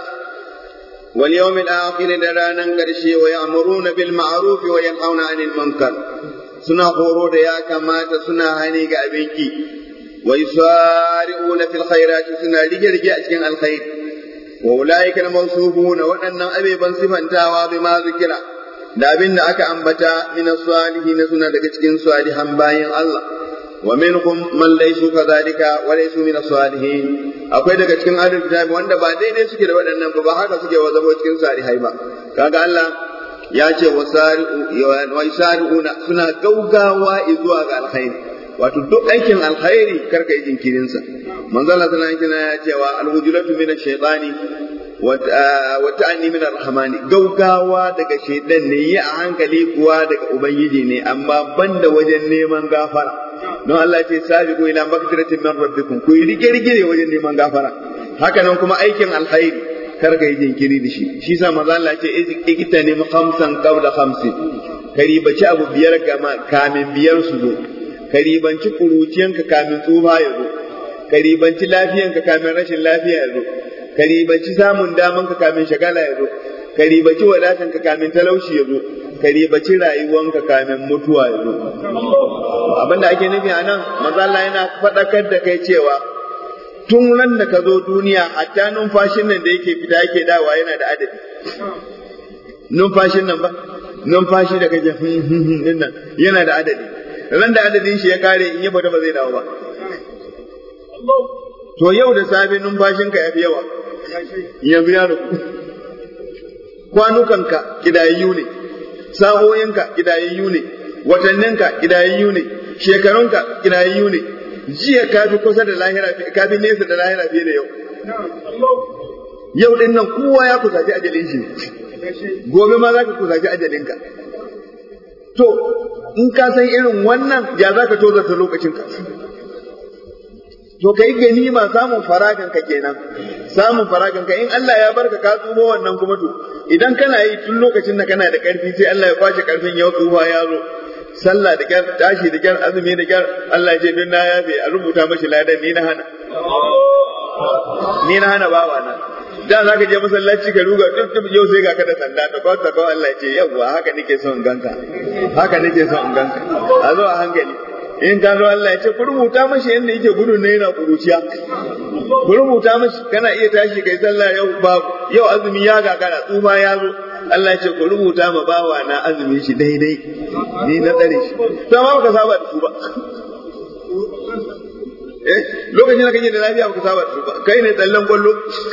واليوم الآخر درانا قرشي ويأمرون بالمعروف وينهون عن المنكر سنا خورود يا كما سنا هنيك أبنكي ويسارعون في الخيرات سنا لجرجع أشكن الخير وأولئك الموصوفون وأن أبي بن صفنتاوا بما ذكر da abin da aka ambata min as-salihin suna daga cikin salihan bayin Allah wa minhum man laysu kadhalika wa laysu min as-salihin akwai daga cikin ahlul kitab wanda ba daidai suke da waɗannan ba haka suke wa zabo cikin salihai ba kaga Allah ya ce wasari'una suna gaugawa zuwa ga alkhairi wato duk aikin alkhairi karka yi jinkirin sa manzo Allah sallallahu alaihi wasallam ya ce wa alhujulatu min ash-shaytani wa ta'anni min ar-rahmani gaugawa daga shaytan ne yi a hankali kuwa daga ubangiji ne amma banda wajen neman gafara don Allah ya ce sabiqu ila maghfiratin min rabbikum ku yi rige wajen neman gafara haka nan kuma aikin alkhairi karka yi jinkiri da shi sa manzo Allah ya ce ikitani khamsan qabla khamsin karibaci abu biyar kamin biyar su zo karibanci kuruciyanka kamin tsufa ya zo karibanci lafiyanka kamin rashin lafiya ya zo karibanci samun damanka kamin shagala ya zo karibaci wadatanka kamin talauci ya zo karibaci rayuwanka kamin mutuwa ya zo abinda ake nufi a nan manzo Allah yana faɗakar da kai cewa tun ran da ka zo duniya hatta numfashin nan da yake fita yake dawa yana da adadi numfashin nan ba numfashi da kaje din nan yana da adadi ran da adadin shi ya kare in ya fita ba zai dawo ba to yau da safe numfashinka ya fi yawa yanzu ya rubu kwanukanka kidayayyu ne sa'o'inka kidayayyu ne watanninka kidayayyu ne shekarunka kidayayyu ne jiya ka fi kusa da lahira ka fi nesa da lahira fiye da yau yau din nan kowa ya kusaci ajalin shi gobe ma za ka kusaci ajalinka to in ka san irin wannan ya za ka tozarta lokacinka to kai ganima samun faraganka kenan samun faraganka in Allah ya barka ka tsubo wannan kuma to idan kana yi tun lokacin da kana da karfi sai Allah ya kwace karfin yau tsufa ya zo sallah da kyar tashi da kyar azumi da kyar Allah ya ce bin na yafe a rubuta mashi ladan ni na hana bawa na da za ka je masallaci ka ruga duk yau sai ga ka da sanda ta kwata ko Allah ya ce yawwa haka nake son ganka a zo a hankali in ka zo Allah ya ce ku rubuta mashi yadda yake gudun ne yana kuruciya ku rubuta mashi kana iya tashi kai sallah yau babu yau azumi ya gagara tsufa ya zo Allah ya ce ku rubuta ma bawa na azumi shi daidai ni na tsare shi to amma baka saba da su ba lokacin da kake da lafiya baka saba da su ba kai ne tsallan kwallo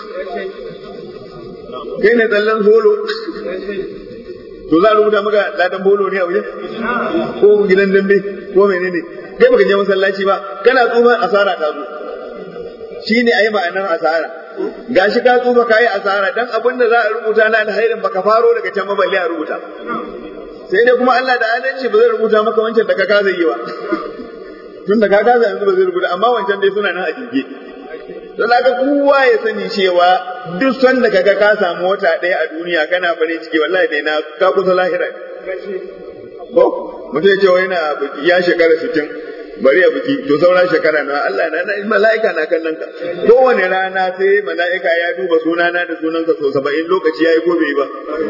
kai ne tsallan solo to za a rubuta maka ladan bolo ne a wajen ko gidan dambe ko menene kai baka je masallaci ba kana tsufa asara ta zo shine ayi ma'anar asara gashi ka tsufa kai asara dan abin da za a rubuta na alkhairin baka faro daga can ba balle a rubuta sai dai kuma Allah da adalci ba zai rubuta maka wancan da ka kaza yi ba tun da ka kaza yanzu ba zai rubuta amma wancan dai suna nan a jirge to da kowa ya sani cewa duk sanda kaga ka samu wata ɗaya a duniya kana farin ciki wallahi dai na ka kusa lahira ko mutum ya ce wai na ya shekara 60 bari ya biki to sauran shekara na Allah na mala'ika na kallon ka kowane rana sai mala'ika ya duba sunana da sunanka so 70 lokaci yayi ko bai ba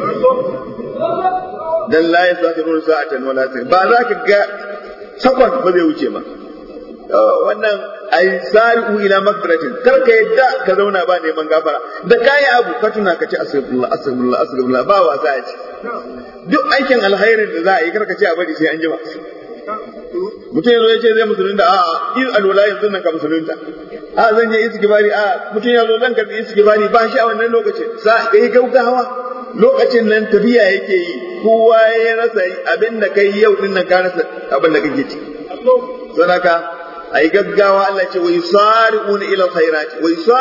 dan la yasakirun sa'atan wala sai ba za ka ga sakon ba zai wuce ba wannan ai sari'u ila magfiratin kar ka yadda ka zauna ba neman gafara da kai abu ka tuna ka ce astaghfirullah ba wasa a ci duk aikin alkhairin da za a yi kar ka ce a bari sai an jima mutum yazo ya ce zai musulunta a'a in alwala yanzu nan ka musulunta a zan je istighfari a mutum yazo zan karbi istighfari ba shi a wannan lokacin sa kai gaugawa lokacin nan tafiya yake yi kowa ya rasa abin da kai yau din nan ka rasa abin da kake ci sadaka ai gaggawa Allah ce wa yusari'una ila alkhairati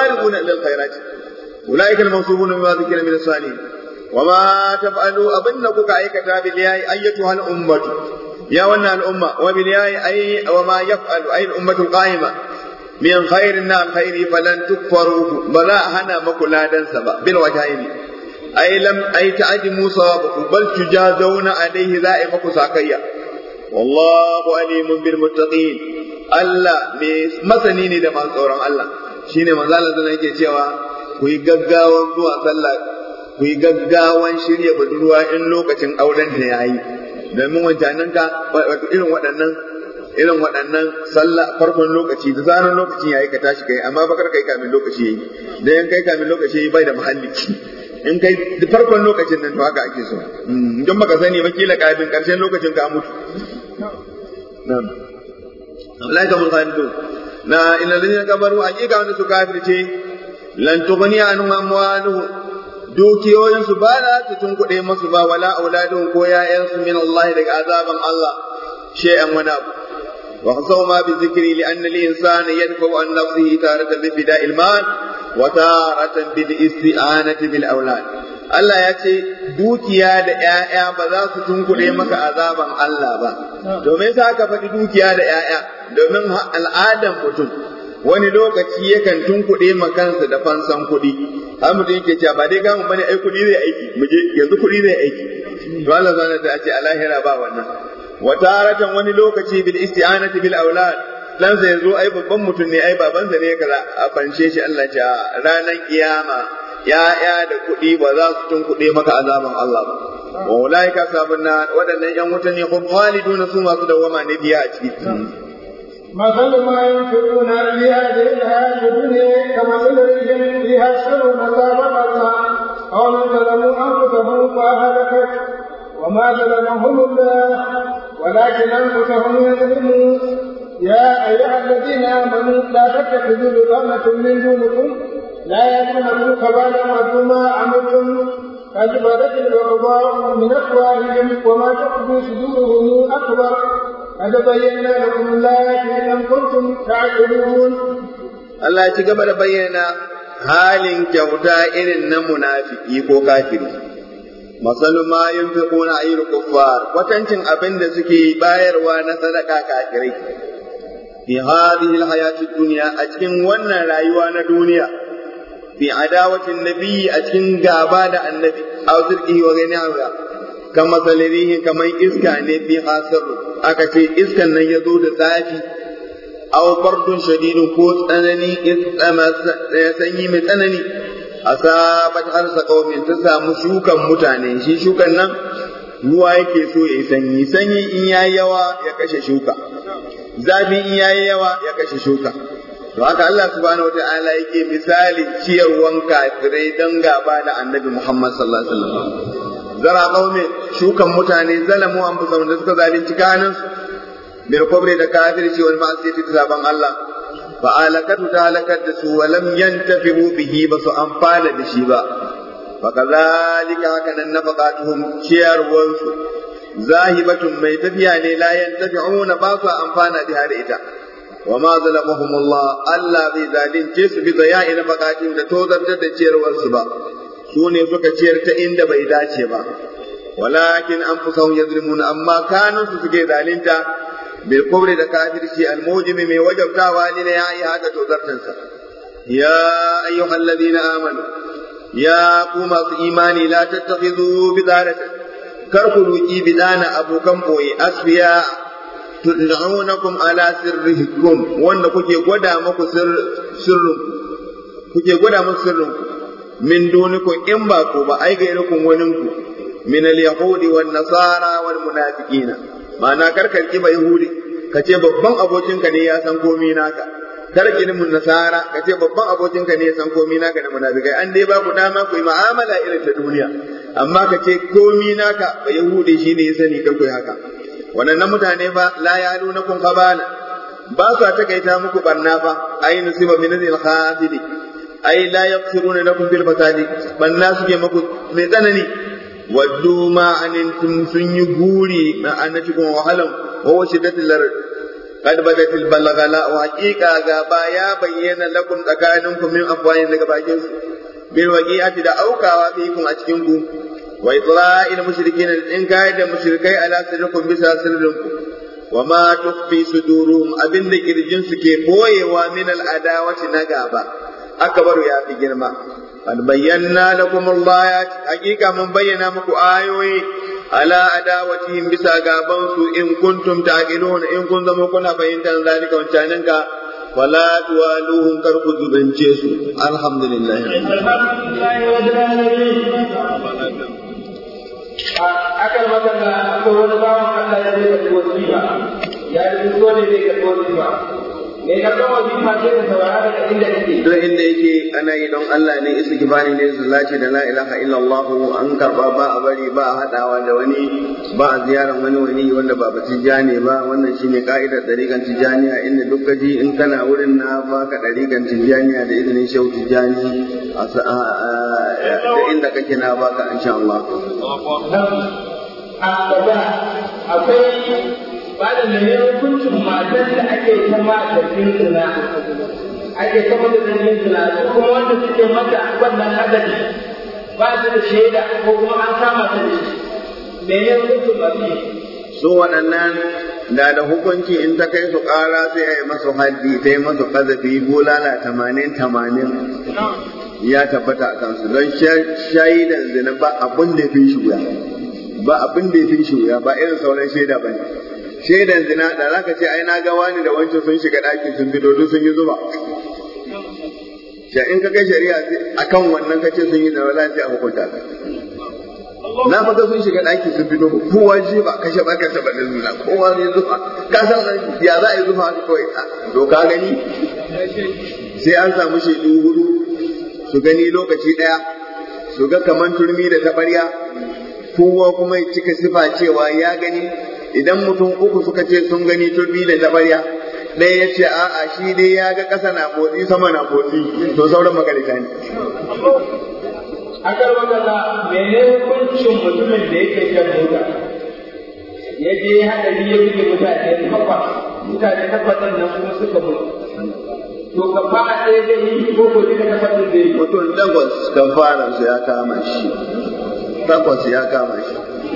ulaika almawsubuna bima dhikra min as-salihin wa ma taf'alu abinna kuka aikata bil yayi ayyatuha al-ummatu ya wannan al-umma wa bil yayi ay wa ma yaf'alu ay al-ummatu al-qa'ima min khairin na alkhairi falan tukfaruhu bala hana maku ladan sa ba bil wajhaini ay ta'dimu sawabakum bal tujazawna alayhi za'i maku sakayya wallahu alimun bil muttaqin Allah mai masani ne da masu tsoron Allah shine manzo Allah zan yake cewa ku yi gaggawan zuwa sallah ku yi gaggawan shirya budurwa in lokacin auren ta yayi domin wancanin ka wato irin waɗannan sallah farkon lokaci da zaran lokacin yayi ka tashi kai amma bakar kai kamin lokaci yayi dan in kai kamin lokaci yayi bai da muhalli in kai farkon lokacin nan to haka ake so don baka sani ba kila kafin karshen lokacin ka mutu na'am malaika mun khalidun na inna ladina kafaru hakika wanda su kafirce lan tughni anhum amwaluhum dukiyoyinsu ba za su tunkuɗe musu ba wala auladun ko ya'yansu min Allah daga azaban Allah shay'an wani abu wa khasau ma bi zikri li anna al-insana yadfa'u an nafsihi taratan bi bida'il mal wa taratan bil isti'anati bil aulad Allah ya ce dukiya da ƴaƴa ba za su tunkuɗe maka azaban Allah ba domin sa aka faɗi dukiya da ƴaƴa domin al'adan mutum wani lokaci yakan tunkuɗe makansa da fansan kuɗi har mutum yake cewa ba dai gamu bane ai kuɗi zai aiki mu je yanzu kuɗi zai aiki to Allah zana ta ce a lahira ba wannan wa taratan wani lokaci bil isti'anati bil aulad dan sai yazo ai babban mutum ne ai babansa ne kaza a fanshe shi Allah ya ranan kiyama ya'ya da kuɗi ba za su tunkuɗe maka azaban Allah ba wa ulaika sabunna wadannan yan wuta ne hum khaliduna su masu dawama ne biya a ciki مثل ما ينفقون في هذه الحياة الدنيا كمثل ريح فيها سر مسابقة قوم ظلموا أنفسهم فأهلكت وما ظلمهم الله ولكن أنفسهم يظلمون يا أيها الذين آمنوا لا تتخذوا بطانة من دونكم لا يأتونكم خبالا ودوا ما عملتم قد بدت البغضاء من أفواههم وما تخفي صدورهم أكبر قد بينا لكم الآيات إن كنتم تعقلون. Allah ya ci gaba da bayyana halin kyauta irin na munafiki ko kafiri. Masalu ma yunfiquna ayyul kuffar kwatancin abin da suke bayarwa na sadaka kafirai. Fi hadhihi alhayati dunya a cikin wannan rayuwa na duniya. Fi adawatin nabiyyi a cikin gaba da annabi aw zirqihi wa ghayrihi kama salirihi kamar iska ne fi hasar aka ce iskan nan ya zo da zafi aw bardun shadidun ko tsanani sanyi mai tsanani asabat harsa qaumin ta samu shukan mutane shi shukan nan ruwa yake so yayi sanyi in yayi yawa ya kashe shuka zafi in yayi yawa ya kashe shuka to haka Allah subhanahu wataala yake misali ciyarwan kafirai dan gaba da annabi Muhammad sallallahu alaihi wasallam zara kaume shukan mutane zalamu an fusa wanda suka zalunci kanin su bil kubri da kafirci wal ma'siyati da saban Allah fa alakatu ta halakar da su wa lam yantafi'u bihi ba su amfana da shi ba fa kazalika haka nan nafaqatuhum ciyarwan su zahibatun mai tafiya ne la yantafi'una ba su amfana da ita wa ma zalamahum Allah bai zalunce su bi zaya'i nafaqatihim da tozartar da ciyarwar su ba su ne suka ciyar ta inda bai dace ba walakin anfusahum yazlimuna amma kanun su suke zalunta bil kubri da kafirci al mujibi mai wajabtawa ne ya yi haka to zartansa ya ayyuhal ladina amanu ya ku masu imani la tattakhidhu bidaratan kar ku ruki bidana abokan boye asfiya tud'unakum ala sirrikum wanda kuke gwada muku sirrin min dunikum in ba ku ba ai gairukum waninku min al-yahudi wan nasara wal munafiqina ma'ana karkarki ba yahudi kace babban abokinka ne ya san komai naka karkin mun nasara kace babban abokinka ne ya san komai naka da munafikai an dai ba ku dama ku yi mu'amala irin ta duniya amma kace komai naka ba yahudi shine ya sani kar ku yi haka wannan mutane ba la yalunakum qabala ba su takaita muku barna ba ai nusiba min al-khafidi ai la yaqsiruna lakum bil fasadi banna suke muku mai tsanani waddu ma anantum sun yi guri na annatikum wahalan wa shiddatil lar qad badatil balagala wa haqiqa ga baya bayyana lakum tsakaninku min afwayin daga bakin su bil waqi'ati da aukawa fikum a cikin ku wa itla'il mushrikin in kai da mushrikai ala sirrikum bisa sirrinku wa ma tukhfi sudurum abinda kirjin su ke boyewa min al adawati na gaba akbaru ya fi girma qad bayyana lakum al-ayat hakika mun bayyana muku ayoyi ala adawatihim bisa gaban su in kuntum ta'qilun in kun zama kuna fahimtar zalika wancanin ka wala tuwaluhum karku zubance su alhamdulillah akan magana ko wani bawan Allah ya yi wasiba ya yi wani ne ga wasiba me ka ga wazifa ce da saurara daga inda kake don inda yake ana yi don Allah ne istighfari ne sallaci da la ilaha illallah an karba ba a bari ba a hadawa da wani ba a ziyarar wani wanda ba tijani ba wannan shine ka'idar dariƙan tijaniya inda duk kaji in kana wurin na baka dariƙan tijaniya da izinin shehu tijani da inda kake na baka insha Allah akwai ba da ne hukuncin matan da ake kama da zina ake kama da zina kuma wanda suke mata wannan hadari ba su da shaida ko kuma an kama ta da shi mene hukuncin mafi su waɗannan da hukunci in ta kai su ƙara sai a yi masu haddi ta yi masu ƙazafi bulala 80 ya tabbata a kansu don shaidan zina ba abin da fi shi wuya ba abin da fi shi wuya ba irin sauran shaida ba ne shaidan zina da za ka ce ai na ga wani da wancan sun shiga ɗaki sun fito duk sun yi zuba in ka kai shari'a akan wannan ka ce sun yi da wala sai a hukunta ka na faga sun shiga ɗaki sun fito kowa ji ba kashe ba kashe ba da zina kowa ne zuba ka san ya za a yi zuba haka kawai to ka gani sai an samu shaidu hudu su gani lokaci ɗaya su ga kaman turmi da taɓarya kowa kuma ya cika sifa cewa ya gani idan mutum uku suka ce sun gani turbi da tabarya ɗaya ya ce a'a shi dai ya ga ƙasa na motsi sama na motsi to sauran magarita ne. Akar magana mene hukuncin mutumin da yake kan mota ya je haɗari ya buge mutane takwas nan kuma suka mutu. To ka fara ɗaya zai yi ko ko duka takwas zai yi. Mutum takwas kan fara su ya kama shi. Takwas ya kama shi.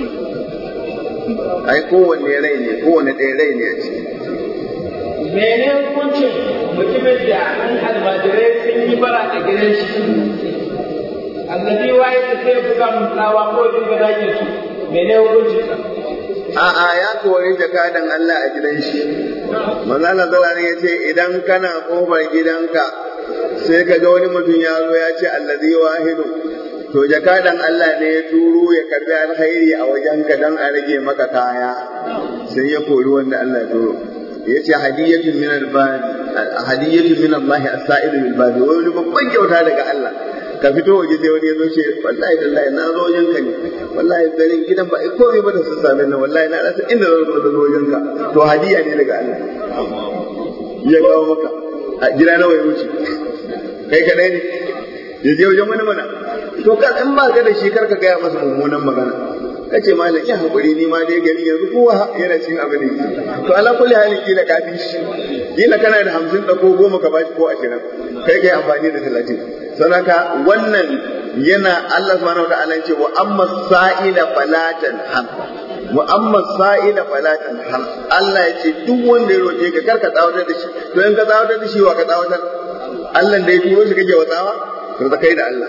Ai kowanne rai ne kowanne ɗaya rai ne a ciki. Mene hukuncin mutumin da an almajirai sun yi bara a gidan shi annabi waye ta sai buga mun tsawa ko dinga zagin su mene hukuncin sa a'a ya kori jakadan Allah a gidan shi manzo Allah sallallahu ya ce idan kana kofar gidanka sai ka ga wani mutum ya zo ya ce allazi wahidu to jakadan Allah ne ya turo ya karbi alkhairi a wajenka dan a rage maka kaya sai ya kori wanda Allah ya turo yace hadiyatun min al-bani hadiyatun min Allah as-sa'il bil bani wani babban kyauta daga Allah ka fito waje sai wani ya zo ce wallahi billahi na zo wajen ka ne wallahi garin gidan ba komai ba da su same nan wallahi na rasa inda zan zo wajen ka to hadiya ne daga Allah ya kawo maka a gida nawa ya wuce kai kadai ne ya je wajen wani mana to kar in ba ka da shi kar ka gaya masa mummunan magana kace malam ya hakuri ni ma dai gari yanzu kowa yana cin abin da yake to ala kulli halin kila ka fi shi kila kana da 50 da ko 10 ka bashi ko 20 kai kai amfani da 30 sanaka wannan yana Allah subhanahu wa ta'ala ce wa amma sa'ila falatan ham wa amma sa'ila falatan ham Allah ya ce duk wanda ya roke ka karka tsawatar da shi to in ka tsawatar da shi wa ka tsawatar Allah da ya turo shi kake watsawa to da kai da Allah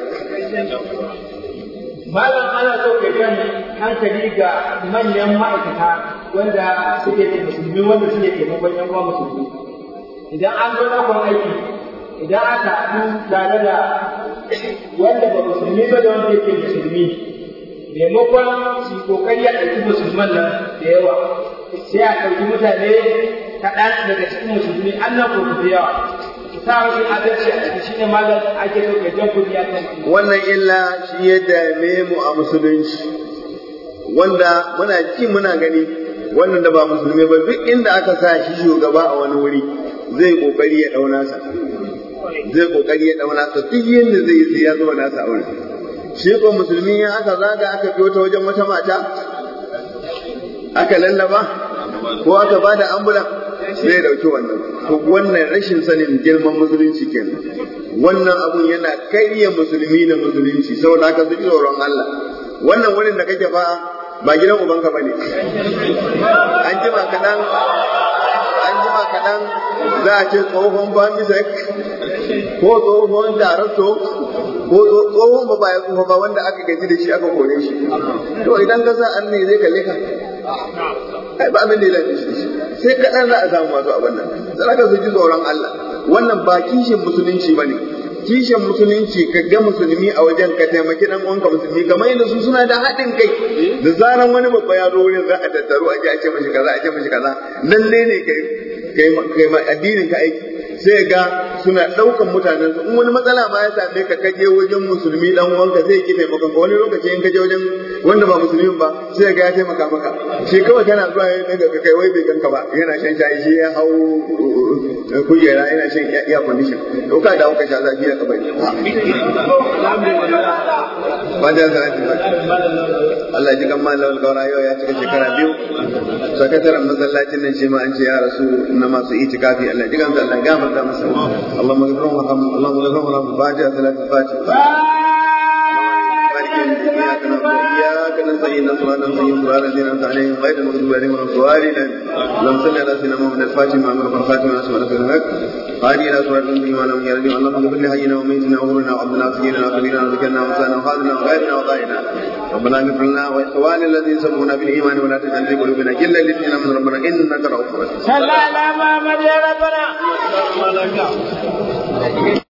malam ana so ka kan hankali ga manyan ma'aikata wanda suke da musulmi wanda suke taimakon yan uwa musulmi idan an zo na kwan aiki idan aka haɗu tare da wanda ba musulmi ba da wanda yake musulmi maimakon su kokari a ɗauki musulman nan da yawa sai a ɗauki mutane kaɗan daga cikin musulmi an nan ko da yawa samun adalci a ciki shine malam ake so ka jan kudi akan wannan illa shi ya dame mu a musulunci wanda muna ji muna gani wannan da ba musulmi ba duk inda aka sa shi shugaba a wani wuri zai kokari ya dauna sa duk yanda zai yi ya zo nasa aure shi ko musulmi ya aka zaga aka biyo ta wajen wata mata aka lallaba ko aka bada ambulan zai dauki wannan to wannan rashin sanin girman musulunci kenan wannan abun yana kariya musulmi da musulunci saboda haka su ji tsoron Allah wannan wurin da kake fa ba gidan ubanka bane an jima kaɗan za a ce tsohon bamisek ko tsohon darakto ko tsohon ba ya tsoho ba wanda aka gaji da shi aka kore shi to idan ka sa an ne zai kalle ka ai ba abin da ya lafi shi sai kaɗan za a samu masu abin nan sai ka su ji tsoron Allah wannan ba kishin musulunci ba ne kishin musulunci ka ga musulmi a wajen ka taimaki dan uwanka musulmi kamar yadda su suna da haɗin kai da zaran wani babba ya zo wurin za a tattaru a ce mashi kaza lalle ne kai ma addinin ka aiki sai ga suna ɗaukan mutanen su in wani matsala ma ya same ka kaje wajen musulmi dan uwanka zai ki taimakon ka wani lokaci in kaje wajen wanda ba musulmi ba sai ga ya taimaka maka shi kawai kana zuwa ya daga ka kai wai bai ganka ba yana shan shayi shi ya hau kujera yana shan air condition to ka dawo ka sha zafi a kabari ba da zai Allah ji kan mallan gaura yau ya cika shekara 2 sakataren masallacin nan shi ma an ce ya rasu na masu itikafi Allah ji kan Allah gafarta masa Allahumma ghfir lahu Allahumma ghfir lahu fatiha salatul fatiha إياك نستعين صراط المستقيم صراط الذين أنعمت عليهم غير المغضوب عليهم ولا الضالين اللهم صل على سيدنا محمد الفاتح لما أمر والخاتم لما سبق نصر هادي إلى صراط المستقيم وعلى آله وصحبه اللهم اغفر لحينا وميتنا وغفرنا وعبدنا وسجينا وكبيرنا وذكرنا وانسانا وخالدنا وغيرنا وضائنا ربنا اغفر لنا وإخواننا الذين سبقونا بالإيمان ولا تجعل في قلوبنا غلا للذين آمنوا ربنا إنك رؤوف رحيم. صلى على محمد يا ربنا.